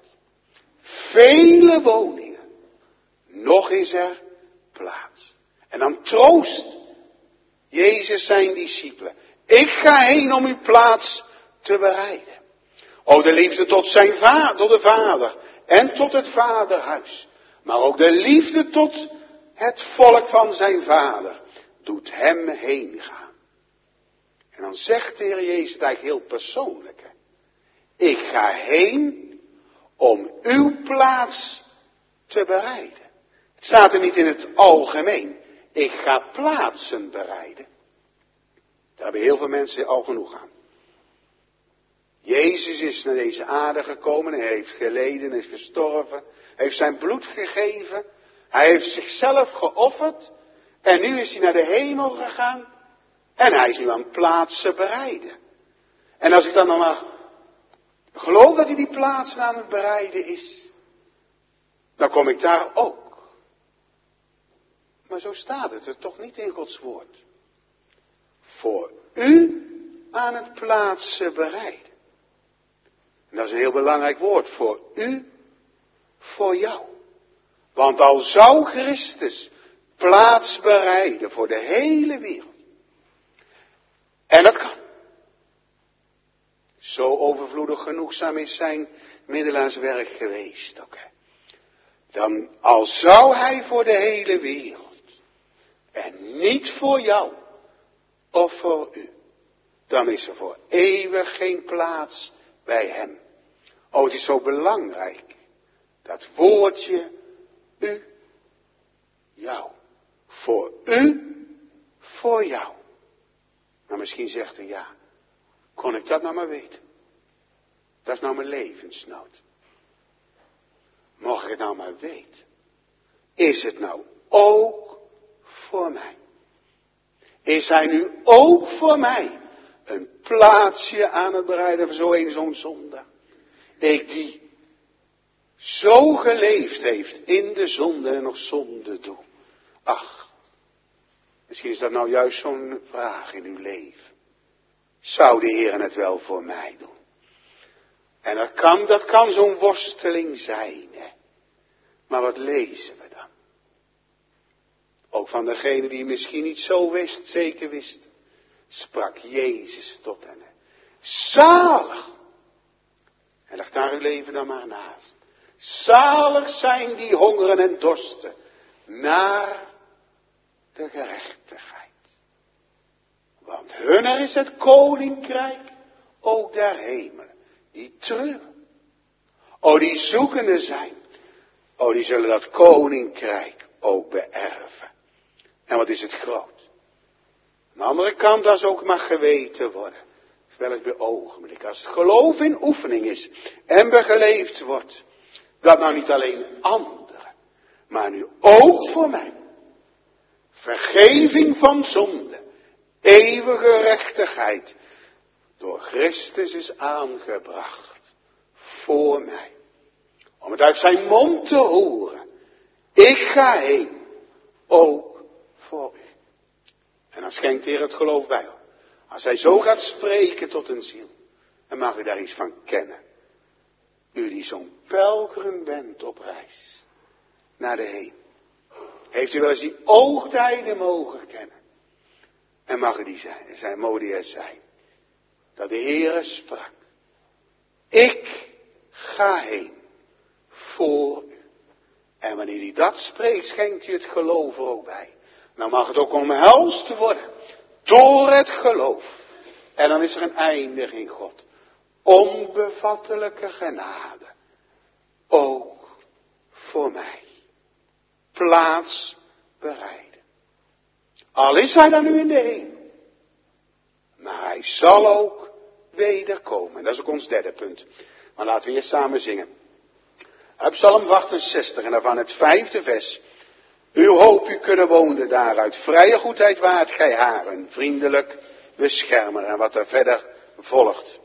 Vele woningen. Nog is er plaats. En dan troost Jezus zijn discipelen. Ik ga heen om uw plaats te bereiden. O, de liefde tot zijn vader, tot de vader. En tot het vaderhuis. Maar ook de liefde tot het volk van zijn vader. Doet hem heen gaan. En dan zegt de Heer Jezus het eigenlijk heel persoonlijk. Hè? Ik ga heen om uw plaats te bereiden. Het staat er niet in het algemeen. Ik ga plaatsen bereiden. Daar hebben heel veel mensen al genoeg aan. Jezus is naar deze aarde gekomen. Hij heeft geleden, hij is gestorven. Hij heeft zijn bloed gegeven. Hij heeft zichzelf geofferd. En nu is hij naar de hemel gegaan. En hij is nu aan plaatsen bereiden. En als ik dan nog maar geloof dat hij die plaatsen aan het bereiden is, dan kom ik daar ook. Maar zo staat het er toch niet in Gods woord. Voor u aan het plaatsen bereiden. En dat is een heel belangrijk woord. Voor u, voor jou. Want al zou Christus plaats bereiden voor de hele wereld. En dat kan. Zo overvloedig genoegzaam is zijn middelaarswerk geweest ook. Hè. Dan al zou hij voor de hele wereld. En niet voor jou. Of voor u. Dan is er voor eeuwig geen plaats bij hem. Oh, het is zo belangrijk. Dat woordje u, jou. Voor u, voor jou. Maar misschien zegt u ja. Kon ik dat nou maar weten? Dat is nou mijn levensnood. Mocht ik het nou maar weten? Is het nou ook voor mij? Is hij nu ook voor mij een plaatsje aan het bereiden voor zo een zo'n zonde? Ik die zo geleefd heeft in de zonde en nog zonde doe. Ach, misschien is dat nou juist zo'n vraag in uw leven. Zou de Heer het wel voor mij doen? En dat kan, dat kan zo'n worsteling zijn. Hè? Maar wat lezen we dan? Ook van degene die misschien niet zo wist, zeker wist, sprak Jezus tot hen. Zalig! En leg daar uw leven dan maar naast. Zalig zijn die hongeren en dorsten naar de gerechtigheid. Want hunner is het koninkrijk ook der hemelen. Die treuren. O, die zoekende zijn. O, die zullen dat koninkrijk ook beërven. En wat is het groot. Aan de andere kant, als ook mag geweten worden. Wel bij ogenblik. Als het geloof in oefening is. En begeleefd wordt. Dat nou niet alleen anderen. Maar nu ook voor mij. Vergeving van zonde. Eeuwige rechtigheid. Door Christus is aangebracht. Voor mij. Om het uit zijn mond te horen. Ik ga heen. Ook voor u. En dan schenkt de Heer het geloof bij. Als hij zo gaat spreken tot een ziel. Dan mag u daar iets van kennen. U die zo'n pelgrim bent op reis. Naar de heen. Heeft u wel eens die oogtijden mogen kennen. En mag u die zijn. zijn mogen die er zijn. Dat de Heere sprak. Ik ga heen. Voor u. En wanneer hij dat spreekt, schenkt hij het geloof er ook bij. Dan mag het ook omhelst worden. Door het geloof. En dan is er een eindig in God. Onbevattelijke genade. Ook voor mij. Plaats bereiden. Al is hij dan nu in de hemel. Maar hij zal ook wederkomen. En dat is ook ons derde punt. Maar laten we eerst samen zingen. Uit Psalm achtenzestig en daarvan het vijfde vers. Uw hoop u kunnen wonen daaruit. Vrije goedheid waard gij haren. Vriendelijk beschermer. En wat er verder volgt.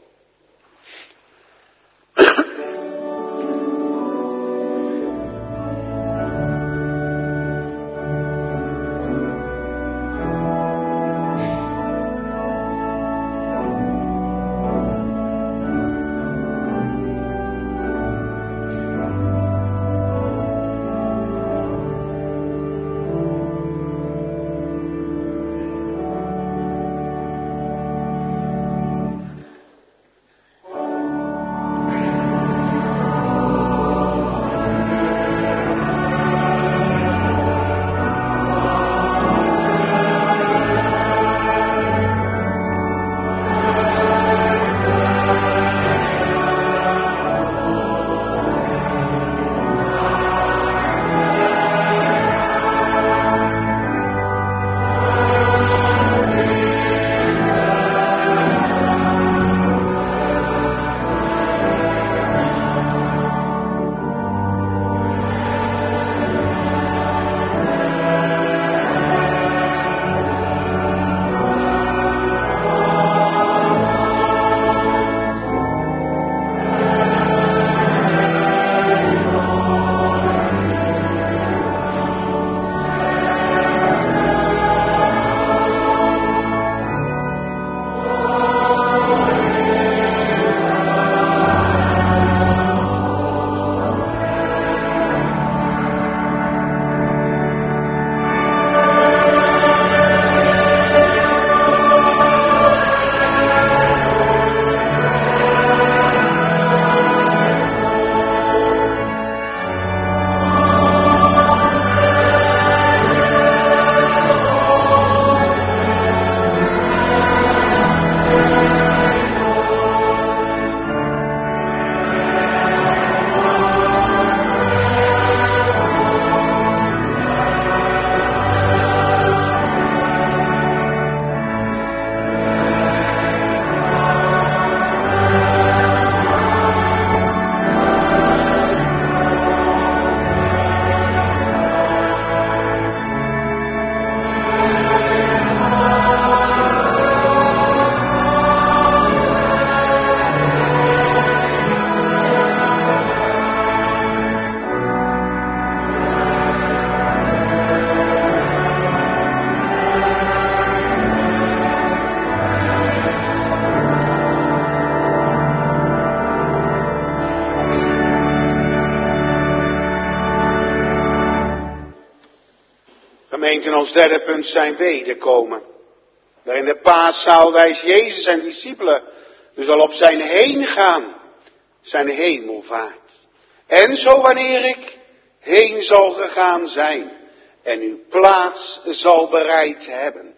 Gemeente, ons derde punt zijn wederkomen. Daar in de paaszaal wijst Jezus zijn discipelen dus al op zijn heen gaan, zijn hemelvaart. En zo wanneer ik heen zal gegaan zijn en uw plaats zal bereid hebben.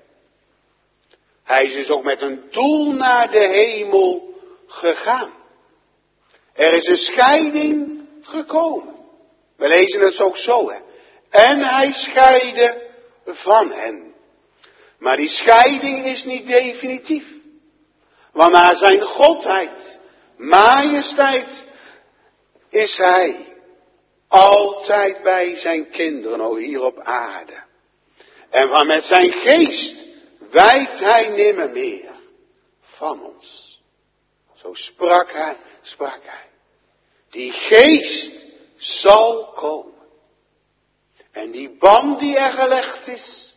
Hij is dus ook met een doel naar de hemel gegaan. Er is een scheiding gekomen. We lezen het ook zo, hè. En hij scheidde van hen. Maar die scheiding is niet definitief. Want naar zijn godheid, majesteit, is hij altijd bij zijn kinderen, o hier op aarde. En van met zijn geest wijkt hij nimmer meer van ons. Zo sprak hij, sprak hij. Die geest zal komen. En die band die er gelegd is,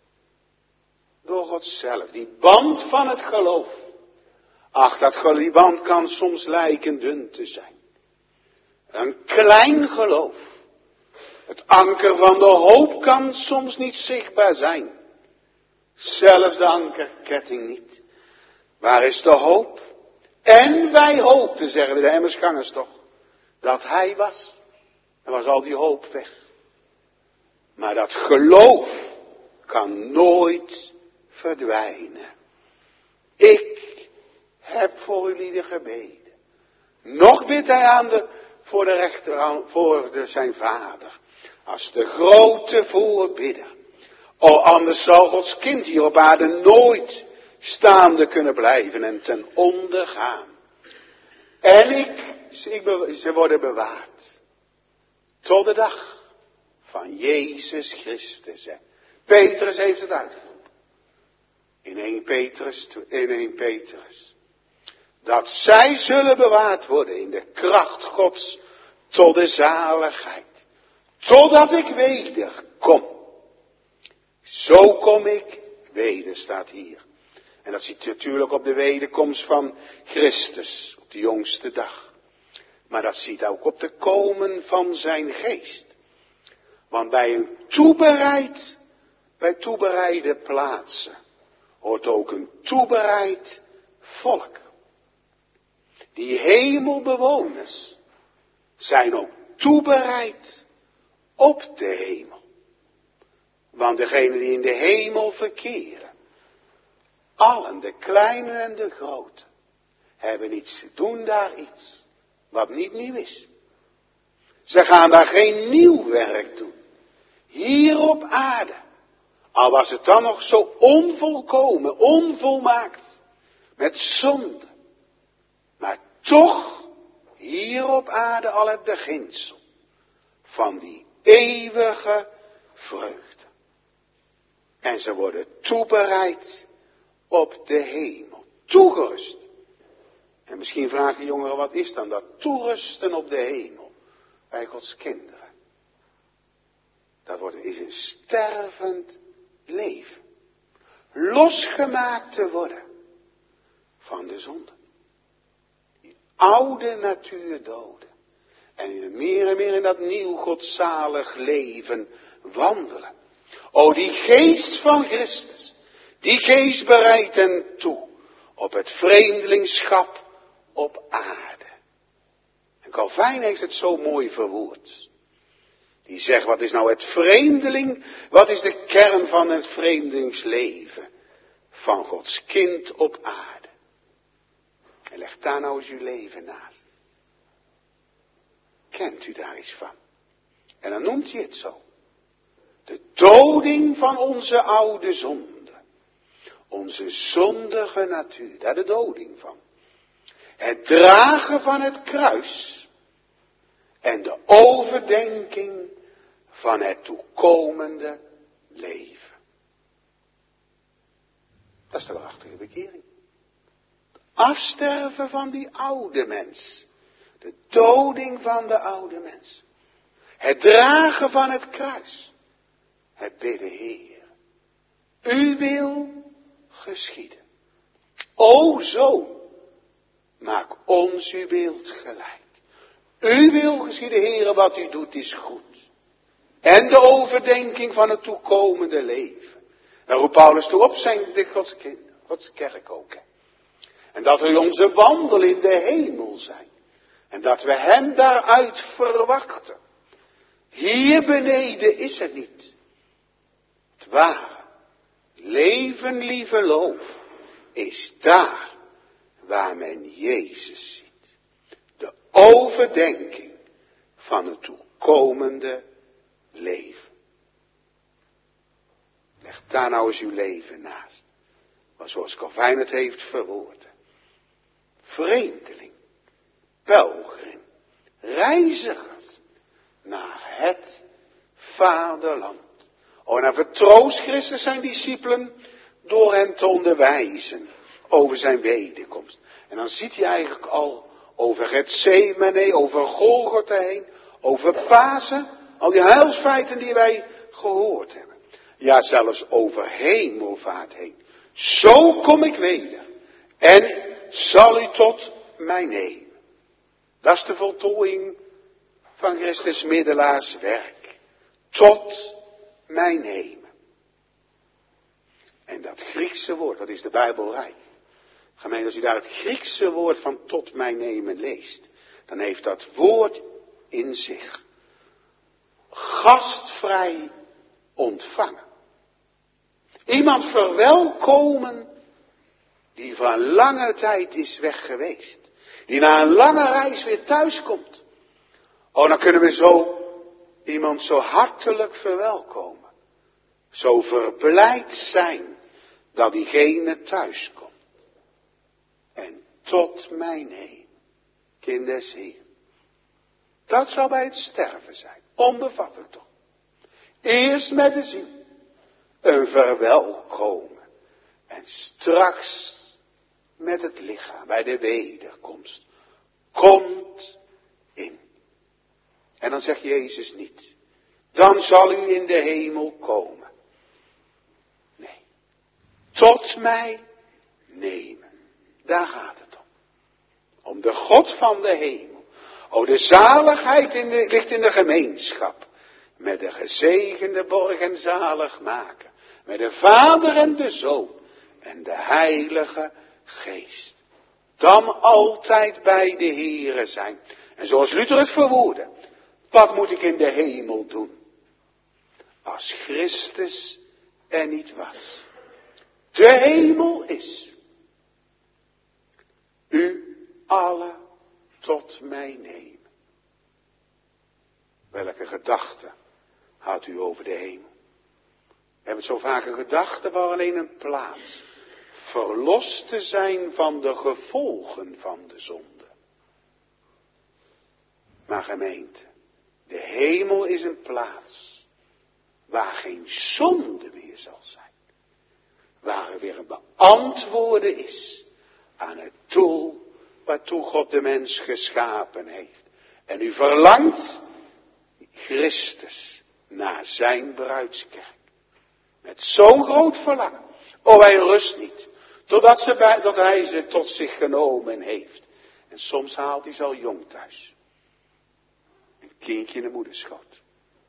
door God zelf, die band van het geloof. Ach, dat geloof, die band kan soms lijken dun te zijn. Een klein geloof. Het anker van de hoop kan soms niet zichtbaar zijn. Zelfs de ankerketting niet. Waar is de hoop? En wij hoopten, zeggen de Emmersgangers toch, dat hij was. Dan was al die hoop weg. Maar dat geloof kan nooit verdwijnen. Ik heb voor jullie gebeden. Nog bidt hij aan de, voor de rechter, voor de, zijn vader. Als de grote voorbidder. O, anders zal Gods kind hier op aarde nooit staande kunnen blijven en ten onder gaan. En ik, ik ze worden bewaard. Tot de dag van Jezus Christus. Hè. Petrus heeft het uitgeroepen. In één Petrus, in één Petrus. Dat zij zullen bewaard worden in de kracht Gods tot de zaligheid. Totdat ik wederkom. Zo kom ik weder, staat hier. En dat ziet natuurlijk op de wederkomst van Christus, op de jongste dag. Maar dat ziet ook op de komen van zijn geest. Want bij een toebereid, bij toebereide plaatsen, hoort ook een toebereid volk. Die hemelbewoners zijn ook toebereid op de hemel. Want degenen die in de hemel verkeren, allen, de kleine en de grote, hebben iets te doen daar iets wat niet nieuw is. Ze gaan daar geen nieuw werk doen. Hier op aarde, al was het dan nog zo onvolkomen, onvolmaakt, met zonde. Maar toch, hier op aarde al het beginsel van die eeuwige vreugde. En ze worden toebereid op de hemel. Toegerust. En misschien vragen jongeren, wat is dan dat toerusten op de hemel? Bij Gods kinderen. Dat wordt, is een stervend leven. Losgemaakt te worden van de zonde. Die oude natuur doden. En meer en meer in dat nieuw godzalig leven wandelen. O, die geest van Christus. Die geest bereidt hen toe. Op het vreemdelingschap op aarde. En Calvijn heeft het zo mooi verwoord. Die zegt, wat is nou het vreemdeling? Wat is de kern van het vreemdelingsleven? Van Gods kind op aarde. En leg daar nou eens uw leven naast. Kent u daar iets van? En dan noemt hij het zo. De doding van onze oude zonde. Onze zondige natuur. Daar de doding van. Het dragen van het kruis. En de overdenking van het toekomende leven. Dat is de waarachtige bekering. Het afsterven van die oude mens. De doding van de oude mens. Het dragen van het kruis. Het bidden, Heer. U wil geschieden. O Zoon, maak ons uw beeld gelijk. U wil geschieden, Heere, wat u doet is goed. en de overdenking van het toekomende leven. Daar roept Paulus toe op zijn de Godskind, Gods kerk ook. Hè. En dat we onze wandel in de hemel zijn. En dat we hem daaruit verwachten. Hier beneden is het niet. Het ware, leven lieve loof, is daar waar men Jezus ziet. De overdenking van het toekomende leven. Leg daar nou eens uw leven naast. Maar zoals Calvijn het heeft verwoord. Vreemdeling, pelgrim, reiziger naar het vaderland. Oh, en dan vertroost Christus zijn discipelen door hen te onderwijzen over zijn wederkomst. En dan ziet hij eigenlijk al over Getsemane, over Golgotha heen, over Pasen, al die heilsfeiten die wij gehoord hebben. Ja, zelfs over hemelvaart heen. Zo kom ik weder en zal u tot mij nemen. Dat is de voltooiing van Christus middelaars werk. Tot mij nemen. En dat Griekse woord, dat is de Bijbel rijk. Gemeen, als u daar het Griekse woord van tot mij nemen leest, dan heeft dat woord in zich gastvrij ontvangen. Iemand verwelkomen die van lange tijd is weg geweest. Die na een lange reis weer thuis komt. Oh, dan kunnen we zo iemand zo hartelijk verwelkomen. Zo verblijd zijn dat diegene thuis komt. En tot mij nemen, kind des Heer. Dat zal bij het sterven zijn. Onbevattelijk toch. Eerst met de ziel. Een verwelkomen. En straks met het lichaam bij de wederkomst. Komt in. En dan zegt Jezus niet. Dan zal u in de hemel komen. Nee. Tot mij nemen. Daar gaat het om. Om de God van de hemel. O, de zaligheid in de, ligt in de gemeenschap. Met de gezegende borg en zalig maken. Met de Vader en de Zoon. En de Heilige Geest. Dan altijd bij de Heere zijn. En zoals Luther het verwoordde. Wat moet ik in de hemel doen? Als Christus er niet was. De hemel is. U alle tot mij nemen. Welke gedachte had u over de hemel? We hebben zo vaak een gedachte waar alleen een plaats. Verlost te zijn van de gevolgen van de zonde. Maar gemeente, de hemel is een plaats waar geen zonde meer zal zijn. Waar er weer een beantwoorden is aan het doel waartoe God de mens geschapen heeft. En u verlangt Christus naar zijn bruidskerk. Met zo'n groot verlangen. O, hij rust niet. Totdat ze bij, dat hij ze tot zich genomen heeft. En soms haalt hij ze al jong thuis. Een kindje in de moederschoot.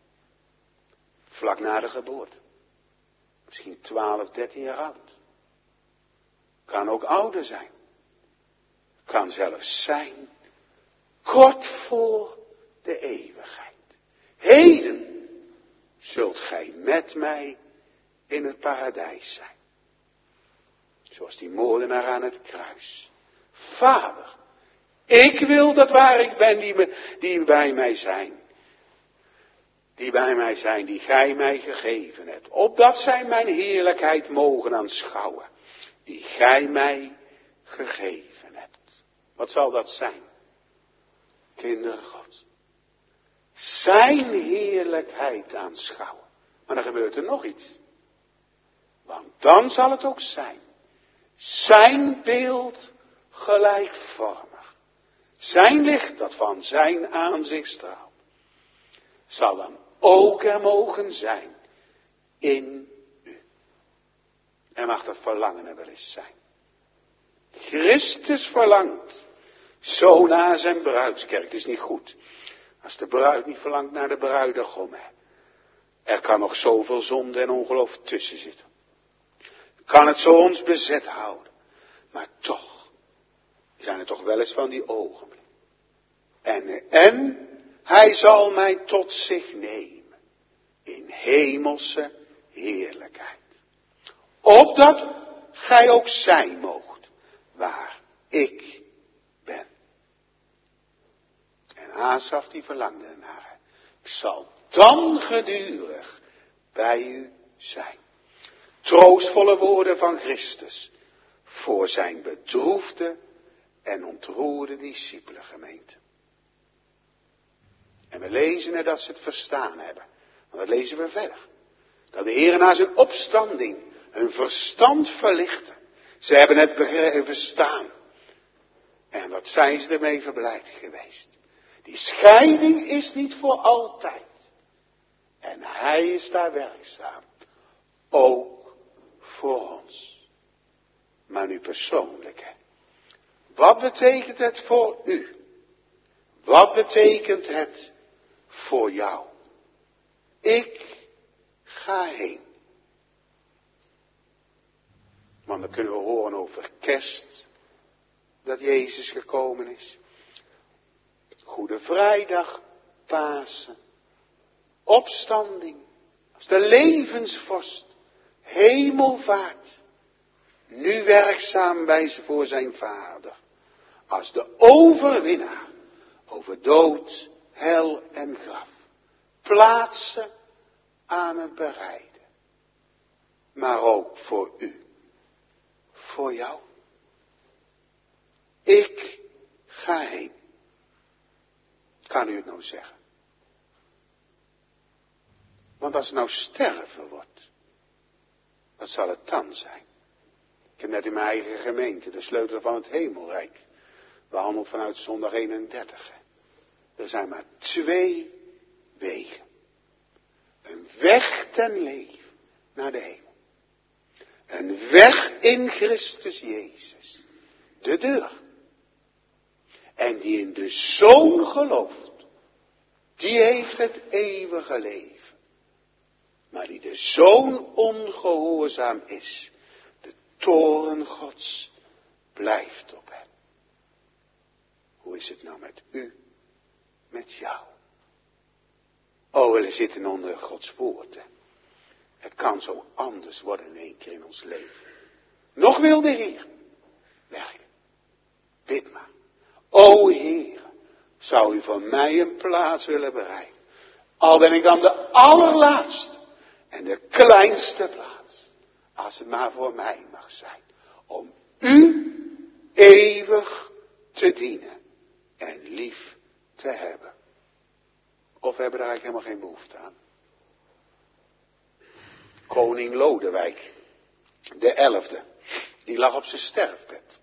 Vlak na de geboorte. Misschien twaalf, dertien jaar oud. Kan ook ouder zijn. Kan zelfs zijn. Kort voor de eeuwigheid. Heden zult gij met mij in het paradijs zijn. Zoals die moordenaar aan het kruis. Vader, ik wil dat waar ik ben, die, me, die bij mij zijn. Die bij mij zijn, die gij mij gegeven hebt. Opdat zij mijn heerlijkheid mogen aanschouwen. Die gij mij gegeven hebt. Wat zal dat zijn? Kinderen God. Zijn heerlijkheid aanschouwen. Maar dan gebeurt er nog iets. Want dan zal het ook zijn. Zijn beeld gelijkvormig. Zijn licht dat van zijn aanzicht straalt. Zal dan ook er mogen zijn in u. En mag dat verlangen er wel eens zijn. Christus verlangt zo naar zijn bruidskerk. Het is niet goed als de bruid niet verlangt naar de bruidegom. Hè. Er kan nog zoveel zonde en ongeloof tussen zitten. Kan het zo ons bezet houden. Maar toch zijn er toch wel eens van die ogenblikken. En, en hij zal mij tot zich nemen in hemelse heerlijkheid. Opdat gij ook zijn moogt waar ik ben. En Asaf die verlangde ernaar. Ik zal dan gedurig bij u zijn. Troostvolle woorden van Christus voor zijn bedroefde en ontroerde disciepelengemeente. En we lezen er dat ze het verstaan hebben. Want dat lezen we verder. Dat de Heer na zijn opstanding hun verstand verlichtte. Ze hebben het begrepen, verstaan. En wat zijn ze ermee verblijd geweest. Die scheiding is niet voor altijd. En hij is daar werkzaam. Ook voor ons. Maar nu persoonlijk. Hè. Wat betekent het voor u? Wat betekent het voor jou? Ik ga heen. Want dan kunnen we horen over kerst. Dat Jezus gekomen is. Goede Vrijdag, Pasen. Opstanding. Als de levensvorst. Hemelvaart. Nu werkzaam bij ze voor zijn Vader. Als de overwinnaar. Over dood, hel en graf. Plaatsen aan het bereiden. Maar ook voor u. Voor jou. Ik ga heen. Kan u het nou zeggen? Want als het nou sterven wordt. Wat zal het dan zijn? Ik heb net in mijn eigen gemeente de sleutel van het hemelrijk behandeld vanuit zondag eenendertig. Er zijn maar twee wegen. Een weg ten leven naar de hemel. Een weg in Christus Jezus. De deur. En die in de Zoon gelooft. Die heeft het eeuwige leven. Maar die de Zoon ongehoorzaam is. De toorn Gods blijft op hem. Hoe is het nou met u? Met jou? Oh, we zitten onder Gods woord. Hè. Het kan zo anders worden in één keer in ons leven. Nog wil de Heer werken. Bid maar. O Heer, zou u voor mij een plaats willen bereiden. Al ben ik dan de allerlaatste en de kleinste plaats. Als het maar voor mij mag zijn. Om u eeuwig te dienen en lief te hebben. Of we hebben daar eigenlijk helemaal geen behoefte aan. Koning Lodewijk, de elfde, die lag op zijn sterfbed.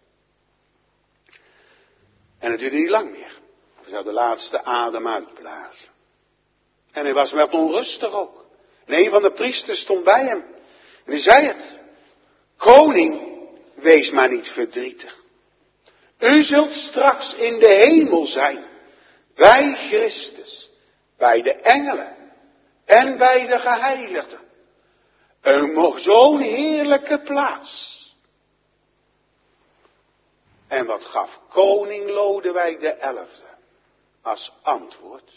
En het duurde niet lang meer. Hij zou de laatste adem uitblazen. En hij was wat onrustig ook. En een van de priesters stond bij hem. En die zei het. Koning, wees maar niet verdrietig. U zult straks in de hemel zijn. Bij Christus. Bij de engelen. En bij de geheiligden. Een zo'n heerlijke plaats. En wat gaf koning Lodewijk de elfde als antwoord?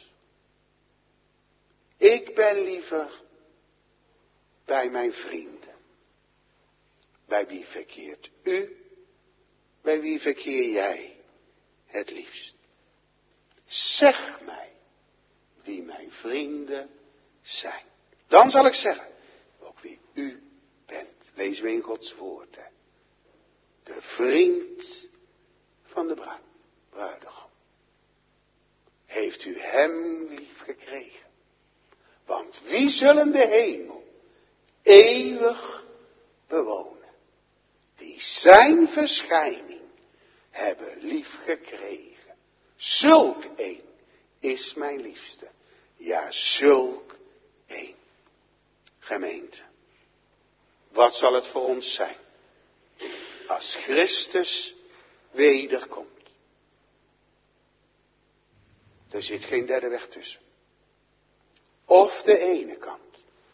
Ik ben liever bij mijn vrienden. Bij wie verkeert u? Bij wie verkeer jij het liefst? Zeg mij wie mijn vrienden zijn. Dan zal ik zeggen, ook wie u bent. Lezen we in Gods woord. Hè? De vriend van de bruid, bruidegom. Heeft u hem lief gekregen? Want wie zullen de hemel eeuwig bewonen? Die zijn verschijning hebben lief gekregen. Zulk een is mijn liefste. Ja, zulk een. Gemeente. Wat zal het voor ons zijn? Als Christus wederkomt. Er zit geen derde weg tussen. Of de ene kant.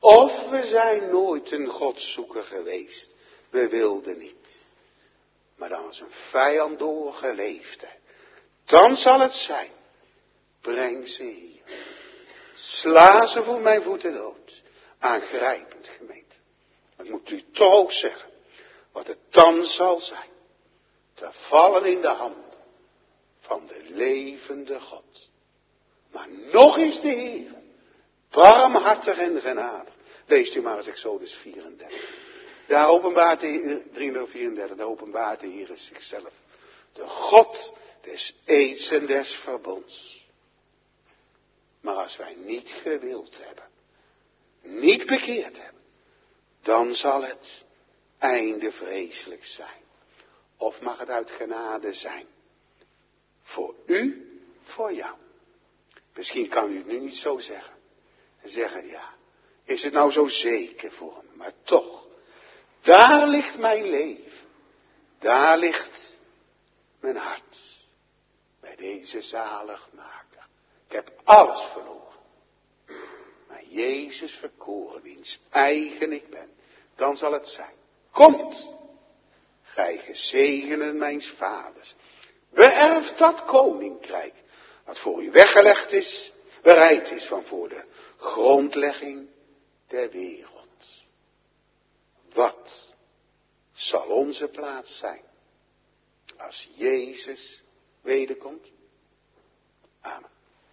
Of we zijn nooit een godzoeker geweest. We wilden niet. Maar dan als een vijand doorgeleefd hebben. Dan zal het zijn. Breng ze hier. Sla ze voor mijn voeten dood. Aangrijpend, gemeente. Maar ik moet u toch ook zeggen. Wat het dan zal zijn. Te vallen in de handen van de levende God. Maar nog is de Heer barmhartig en genadig. Leest u maar eens Exodus vierendertig. Daar openbaart de Heer, driehonderdvierendertig, daar openbaart de Heer zichzelf. De God des eeds en des verbonds. Maar als wij niet gewild hebben, niet bekeerd hebben, dan zal het einde vreselijk zijn. Of mag het uit genade zijn. Voor u, voor jou. Misschien kan u het nu niet zo zeggen. En zeggen, ja, is het nou zo zeker voor me? Maar toch, daar ligt mijn leven. Daar ligt mijn hart. Bij deze zaligmaker. Ik heb alles verloren. Maar Jezus verkoren, wiens eigen ik ben. Dan zal het zijn. Komt, gij gezegenden mijns vaders. Beërft dat koninkrijk. Wat voor u weggelegd is, bereid is van voor de grondlegging der wereld. Wat zal onze plaats zijn als Jezus wederkomt? Amen.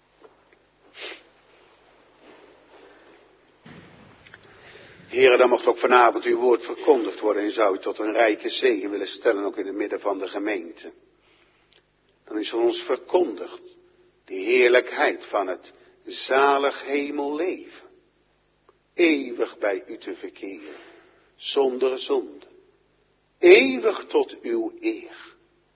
Heren, dan mocht ook vanavond uw woord verkondigd worden en zou u tot een rijke zegen willen stellen, ook in het midden van de gemeente. Dan is ons verkondigd de heerlijkheid van het zalig hemelleven. Eeuwig bij u te verkeren, zonder zonde. Eeuwig tot uw eer.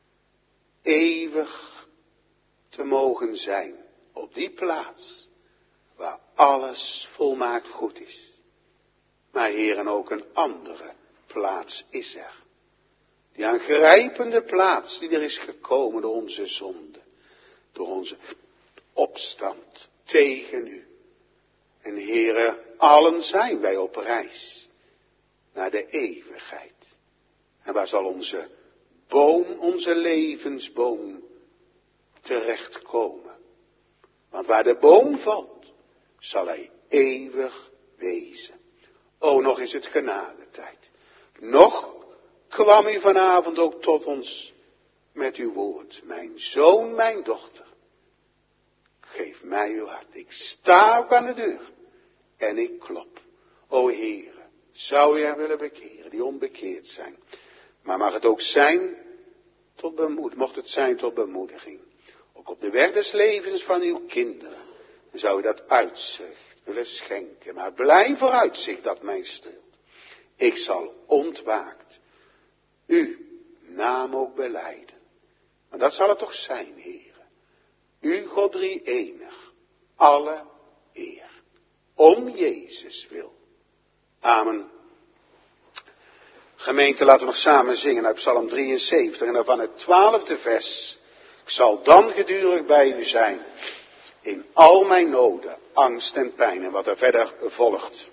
Eeuwig te mogen zijn op die plaats waar alles volmaakt goed is. Maar heren, ook een andere plaats is er. Die aangrijpende plaats die er is gekomen door onze zonde. Door onze opstand tegen u. En heren, allen zijn wij op reis naar de eeuwigheid. En waar zal onze boom, onze levensboom, terechtkomen? Want waar de boom valt, zal hij eeuwig wezen. O, nog is het genadetijd. Nog kwam u vanavond ook tot ons met uw woord. Mijn zoon, mijn dochter. Geef mij uw hart. Ik sta ook aan de deur. En ik klop. O Heere, zou u er willen bekeren, die onbekeerd zijn. Maar mag het ook zijn tot bemoediging. Mocht het zijn tot bemoediging. Ook op de weg des levens van uw kinderen. Dan zou u dat uitzicht willen schenken. Maar blij vooruitzicht dat mij streelt. Ik zal ontwaakt uw naam ook belijden. Maar dat zal het toch zijn, Heere. U, God drie enig, alle eer. Om Jezus wil. Amen. Gemeente, laten we nog samen zingen uit Psalm drieënzeventig en daarvan het twaalfde vers. Ik zal dan gedurig bij u zijn. In al mijn noden, angst en pijn en wat er verder volgt.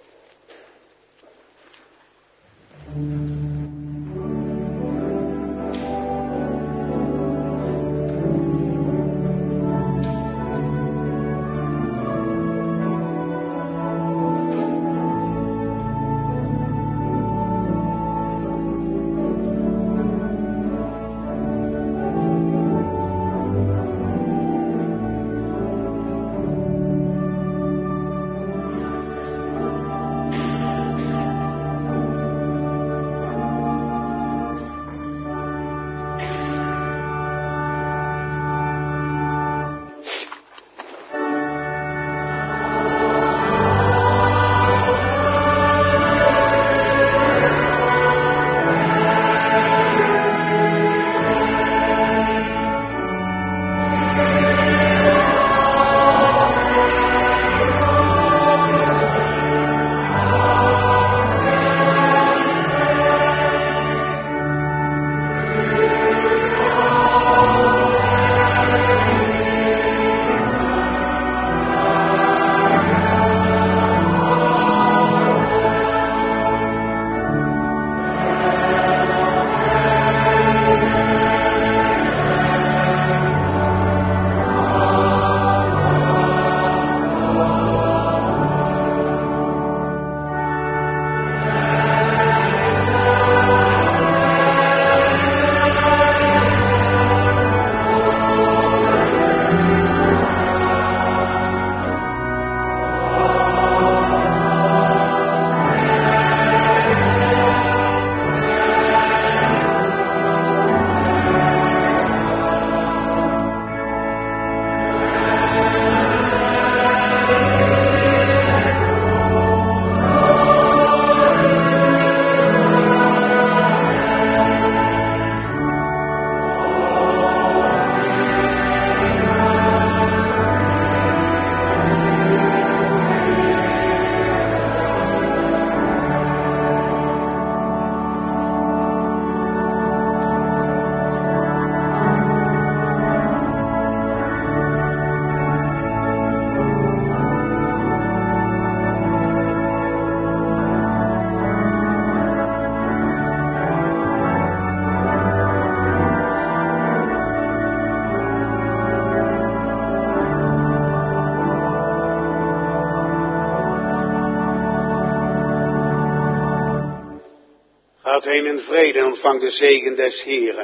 Gaat heen in vrede en ontvang de zegen des Heeren.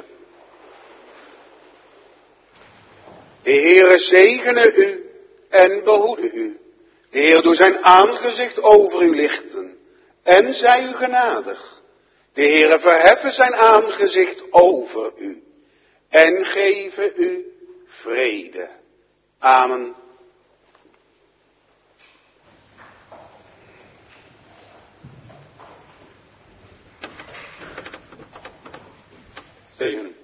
De Heere zegene u en behoede u. De Heer doet zijn aangezicht over u lichten en zij u genadig. De Heere verheffen zijn aangezicht over u en geven u vrede. Amen. Zegen.